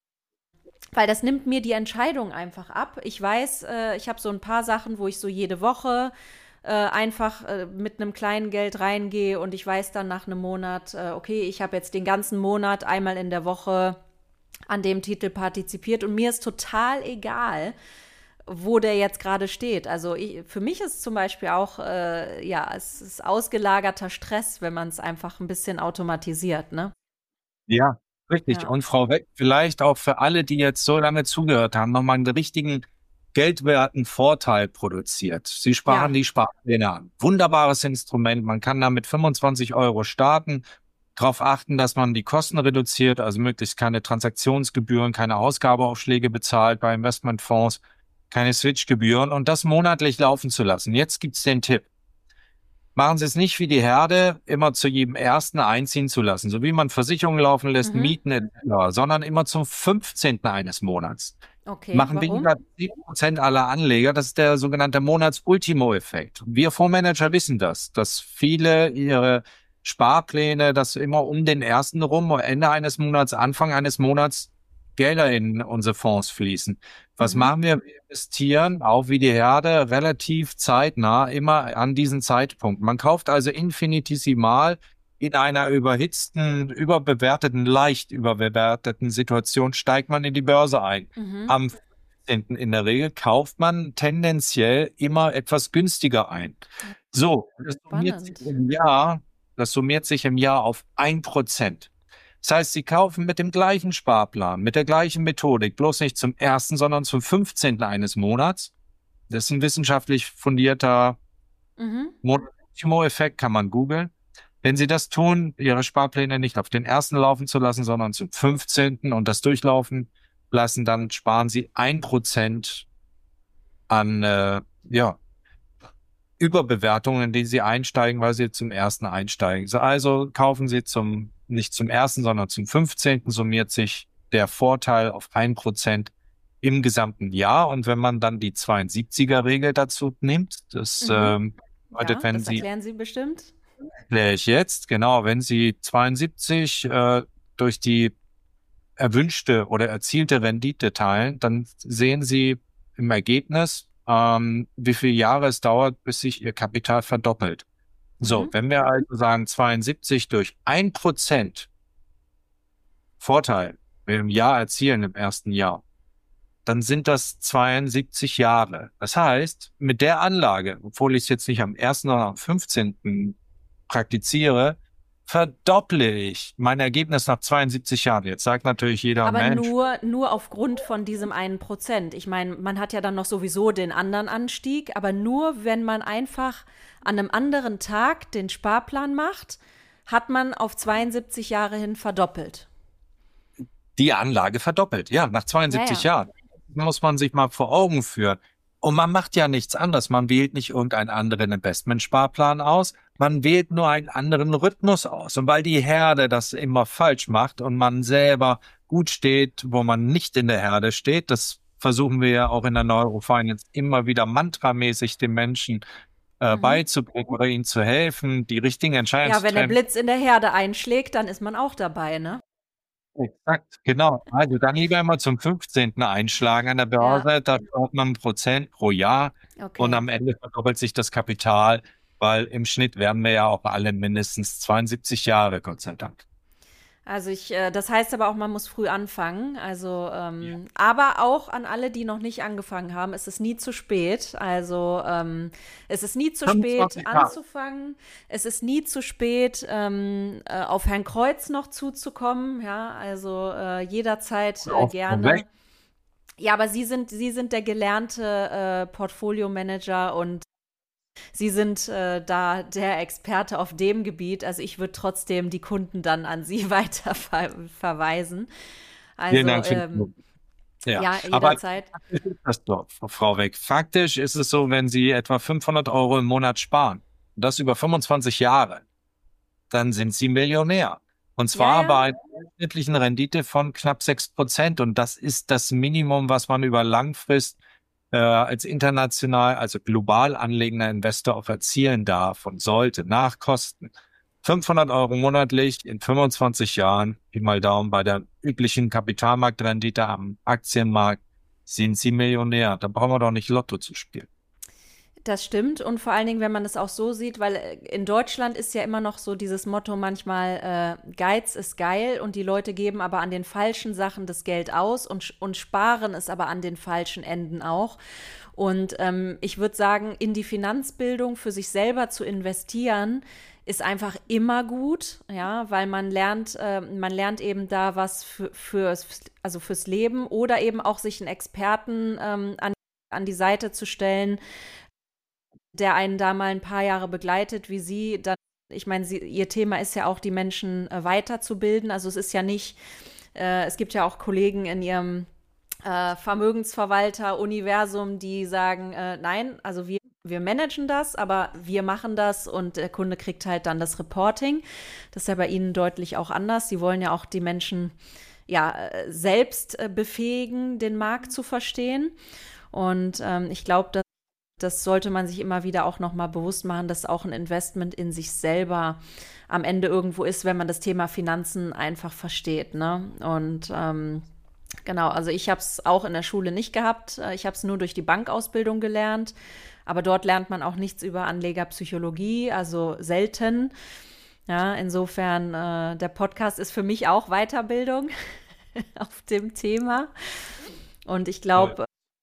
weil das nimmt mir die Entscheidung einfach ab. Ich weiß, ich habe so ein paar Sachen, wo ich so jede Woche einfach mit einem kleinen Geld reingehe und ich weiß dann nach einem Monat, okay, ich habe jetzt den ganzen Monat einmal in der Woche an dem Titel partizipiert und mir ist total egal, wo der jetzt gerade steht. Also für mich ist zum Beispiel auch, es ist ausgelagerter Stress, wenn man es einfach ein bisschen automatisiert, ne? Ja, richtig. Ja. Und Frau Weck, vielleicht auch für alle, die jetzt so lange zugehört haben, nochmal einen richtigen geldwerten Vorteil produziert. Sie sparen die Sparpläne an. Wunderbares Instrument. Man kann da mit 25 € starten. Darauf achten, dass man die Kosten reduziert, also möglichst keine Transaktionsgebühren, keine Ausgabeaufschläge bezahlt bei Investmentfonds, keine Switchgebühren und das monatlich laufen zu lassen. Jetzt gibt's den Tipp. machen Sie es nicht wie die Herde, immer zu jedem Ersten einziehen zu lassen, so wie man Versicherungen laufen lässt, Mieten etc., sondern immer zum 15. eines Monats. Okay, Machen warum? weniger als 7% aller Anleger. Das ist der sogenannte Monats-Ultimo-Effekt. Wir Fondsmanager wissen das, dass viele ihre Sparpläne, dass immer um den ersten rum, Ende eines Monats, Anfang eines Monats Gelder in unsere Fonds fließen. Was Mhm. machen wir? Wir investieren, auch wie die Herde, relativ zeitnah, immer an diesen Zeitpunkt. Man kauft also infinitesimal in einer überhitzten, überbewerteten, leicht überbewerteten Situation, steigt man in die Börse ein. Mhm. Am 15. in der Regel kauft man tendenziell immer etwas günstiger ein. So, Spannend. das summiert sich im Jahr auf 1%. Das heißt, Sie kaufen mit dem gleichen Sparplan, mit der gleichen Methodik, bloß nicht zum ersten, sondern zum 15. eines Monats. Das ist ein wissenschaftlich fundierter Mhm. Monat-Effekt, kann man googeln. Wenn Sie das tun, Ihre Sparpläne nicht auf den ersten laufen zu lassen, sondern zum 15. und das durchlaufen lassen, dann sparen Sie 1% an Überbewertungen, in die Sie einsteigen, weil Sie zum ersten einsteigen. Also kaufen Sie nicht zum ersten, sondern zum 15. summiert sich der Vorteil auf 1% im gesamten Jahr. Und wenn man dann die 72er-Regel dazu nimmt, das bedeutet, Ja, wenn das Sie, erklären Sie bestimmt. erkläre ich jetzt, genau, wenn Sie 72 durch die erwünschte oder erzielte Rendite teilen, dann sehen Sie im Ergebnis, wie viele Jahre es dauert, bis sich Ihr Kapital verdoppelt. So, Mhm. wenn wir also sagen 72 durch 1% Vorteil wir im Jahr erzielen im ersten Jahr, dann sind das 72 Jahre. Das heißt, mit der Anlage, obwohl ich es jetzt nicht am ersten, sondern am 15. praktiziere, verdopple ich mein Ergebnis nach 72 Jahren. Jetzt sagt natürlich jeder Aber Mensch, nur aufgrund von diesem 1%. Ich meine, man hat ja dann noch sowieso den anderen Anstieg, aber nur wenn man einfach an einem anderen Tag den Sparplan macht, hat man auf 72 Jahre hin verdoppelt. die Anlage verdoppelt. Ja, nach Ja, 72 ja. Jahren. Muss man sich mal vor Augen führen. Und man macht ja nichts anderes. Man wählt nicht irgendeinen anderen Investmentsparplan aus. Man wählt nur einen anderen Rhythmus aus. Und weil die Herde das immer falsch macht und man selber gut steht, wo man nicht in der Herde steht, das versuchen wir ja auch in der Neurofinance immer wieder mantramäßig den Menschen Mhm. beizubringen oder ihnen zu helfen, die richtigen Entscheidungen Ja, zu wenn der treffen. Blitz in der Herde einschlägt, dann ist man auch dabei, ne? Exakt, genau. Also dann lieber immer zum 15. einschlagen an der Ja, Börse, da spart man 1% pro Jahr und okay. am Ende verdoppelt sich das Kapital, weil im Schnitt werden wir ja auch alle mindestens 72 Jahre, Gott sei Dank. Also das heißt aber auch, man muss früh anfangen. Also, Ja. aber auch an alle, die noch nicht angefangen haben, es ist nie zu spät. Also es ist nie zu spät 25 Jahre. anzufangen. Es ist nie zu spät, auf Herrn Kreuz noch zuzukommen. Ja, also jederzeit Auch gerne. vorweg. Ja, aber Sie sind der gelernte Portfolio-Manager und Sie sind da der Experte auf dem Gebiet. Also ich würde trotzdem die Kunden dann an Sie weiter verweisen. Vielen Also Dank für die Lob. Ja, ja, aber jederzeit. faktisch ist das doch, Frau Weg. Faktisch ist es so, wenn Sie etwa 500 € im Monat sparen, und das über 25 Jahre, dann sind Sie Millionär. Und Ja, zwar ja. bei einer durchschnittlichen Rendite von knapp 6%. Und das ist das Minimum, was man über Langfrist als international, also global anlegender Investor auch erzielen darf und sollte, nach Kosten. 500 € monatlich in 25 Jahren, Pi mal Daumen, bei der üblichen Kapitalmarktrendite am Aktienmarkt sind Sie Millionär. Da brauchen wir doch nicht Lotto zu spielen. Das stimmt und vor allen Dingen, wenn man es auch so sieht, weil in Deutschland ist ja immer noch so dieses Motto manchmal, Geiz ist geil und die Leute geben aber an den falschen Sachen das Geld aus und sparen es aber an den falschen Enden auch. Und ich würde sagen, in die Finanzbildung für sich selber zu investieren, ist einfach immer gut, ja, weil man lernt eben da was also fürs Leben oder eben auch sich einen Experten an die Seite zu stellen, der einen da mal ein paar Jahre begleitet, wie Sie dann, ich meine, Ihr Thema ist ja auch, die Menschen weiterzubilden. Also es ist ja nicht, es gibt ja auch Kollegen in Ihrem Vermögensverwalter-Universum, die sagen, nein, also wir wir managen das, aber wir machen das und der Kunde kriegt halt dann das Reporting. Das ist ja bei Ihnen deutlich auch anders. Sie wollen ja auch die Menschen selbst befähigen, den Markt zu verstehen. Und ich glaube, das sollte man sich immer wieder auch nochmal bewusst machen, dass auch ein Investment in sich selber am Ende irgendwo ist, wenn man das Thema Finanzen einfach versteht, ne? Und genau, also ich habe es auch in der Schule nicht gehabt. Ich habe es nur durch die Bankausbildung gelernt. Aber dort lernt man auch nichts über Anlegerpsychologie, also selten. Ja, insofern, der Podcast ist für mich auch Weiterbildung auf dem Thema. Und ich glaube,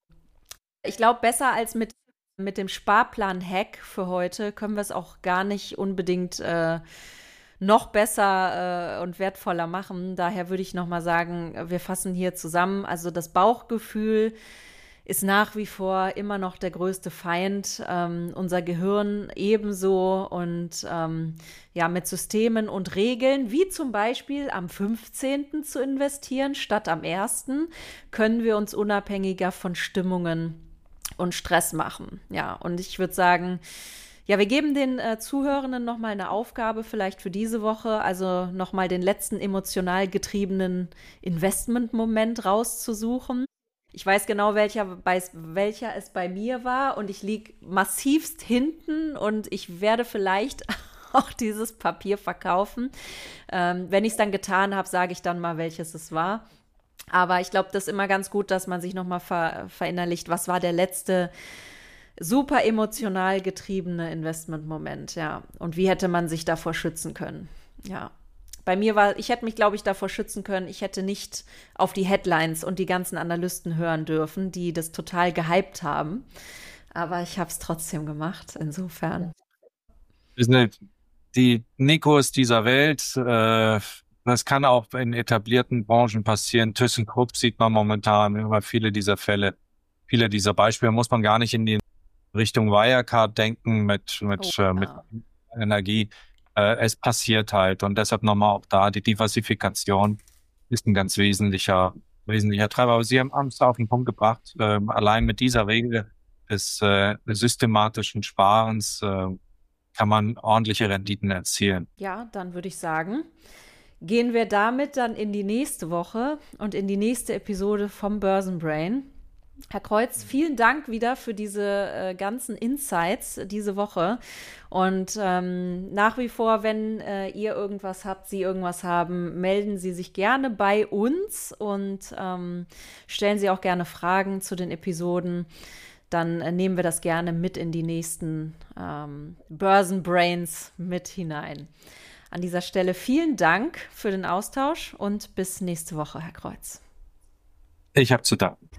besser als mit dem Sparplan-Hack für heute können wir es auch gar nicht unbedingt noch besser und wertvoller machen. Daher würde ich nochmal sagen, wir fassen hier zusammen. Also das Bauchgefühl ist nach wie vor immer noch der größte Feind. Unser Gehirn ebenso. Und mit Systemen und Regeln, wie zum Beispiel am 15. zu investieren statt am 1., können wir uns unabhängiger von Stimmungen und Stress machen. Ja, und ich würde sagen, ja, wir geben den Zuhörenden nochmal eine Aufgabe vielleicht für diese Woche, also nochmal den letzten emotional getriebenen Investmentmoment rauszusuchen. Ich weiß genau, welcher es bei mir war und ich liege massivst hinten und ich werde vielleicht auch dieses Papier verkaufen. Wenn ich es dann getan habe, sage ich dann mal, welches es war. Aber ich glaube, das ist immer ganz gut, dass man sich nochmal verinnerlicht, was war der letzte super emotional getriebene Investmentmoment, ja. Und wie hätte man sich davor schützen können? Ja. Bei mir ich hätte mich, glaube ich, davor schützen können, ich hätte nicht auf die Headlines und die ganzen Analysten hören dürfen, die das total gehypt haben. Aber ich habe es trotzdem gemacht, insofern. Die Nikos dieser Welt, das kann auch in etablierten Branchen passieren. ThyssenKrupp sieht man momentan immer viele dieser Fälle. Viele dieser Beispiele muss man gar nicht in die Richtung Wirecard denken mit Energie. Es passiert halt und deshalb nochmal auch da die Diversifikation ist ein ganz wesentlicher Treiber. Aber Sie haben es auf den Punkt gebracht. Allein mit dieser Regel des systematischen Sparens kann man ordentliche Renditen erzielen. Ja, dann würde ich sagen, gehen wir damit dann in die nächste Woche und in die nächste Episode vom Börsenbrain. Herr Kreuz, vielen Dank wieder für diese ganzen Insights diese Woche. Und nach wie vor, wenn ihr irgendwas habt, Sie irgendwas haben, melden Sie sich gerne bei uns und stellen Sie auch gerne Fragen zu den Episoden. Dann nehmen wir das gerne mit in die nächsten Börsenbrains mit hinein. An dieser Stelle vielen Dank für den Austausch und bis nächste Woche, Herr Kreuz. Ich habe zu danken.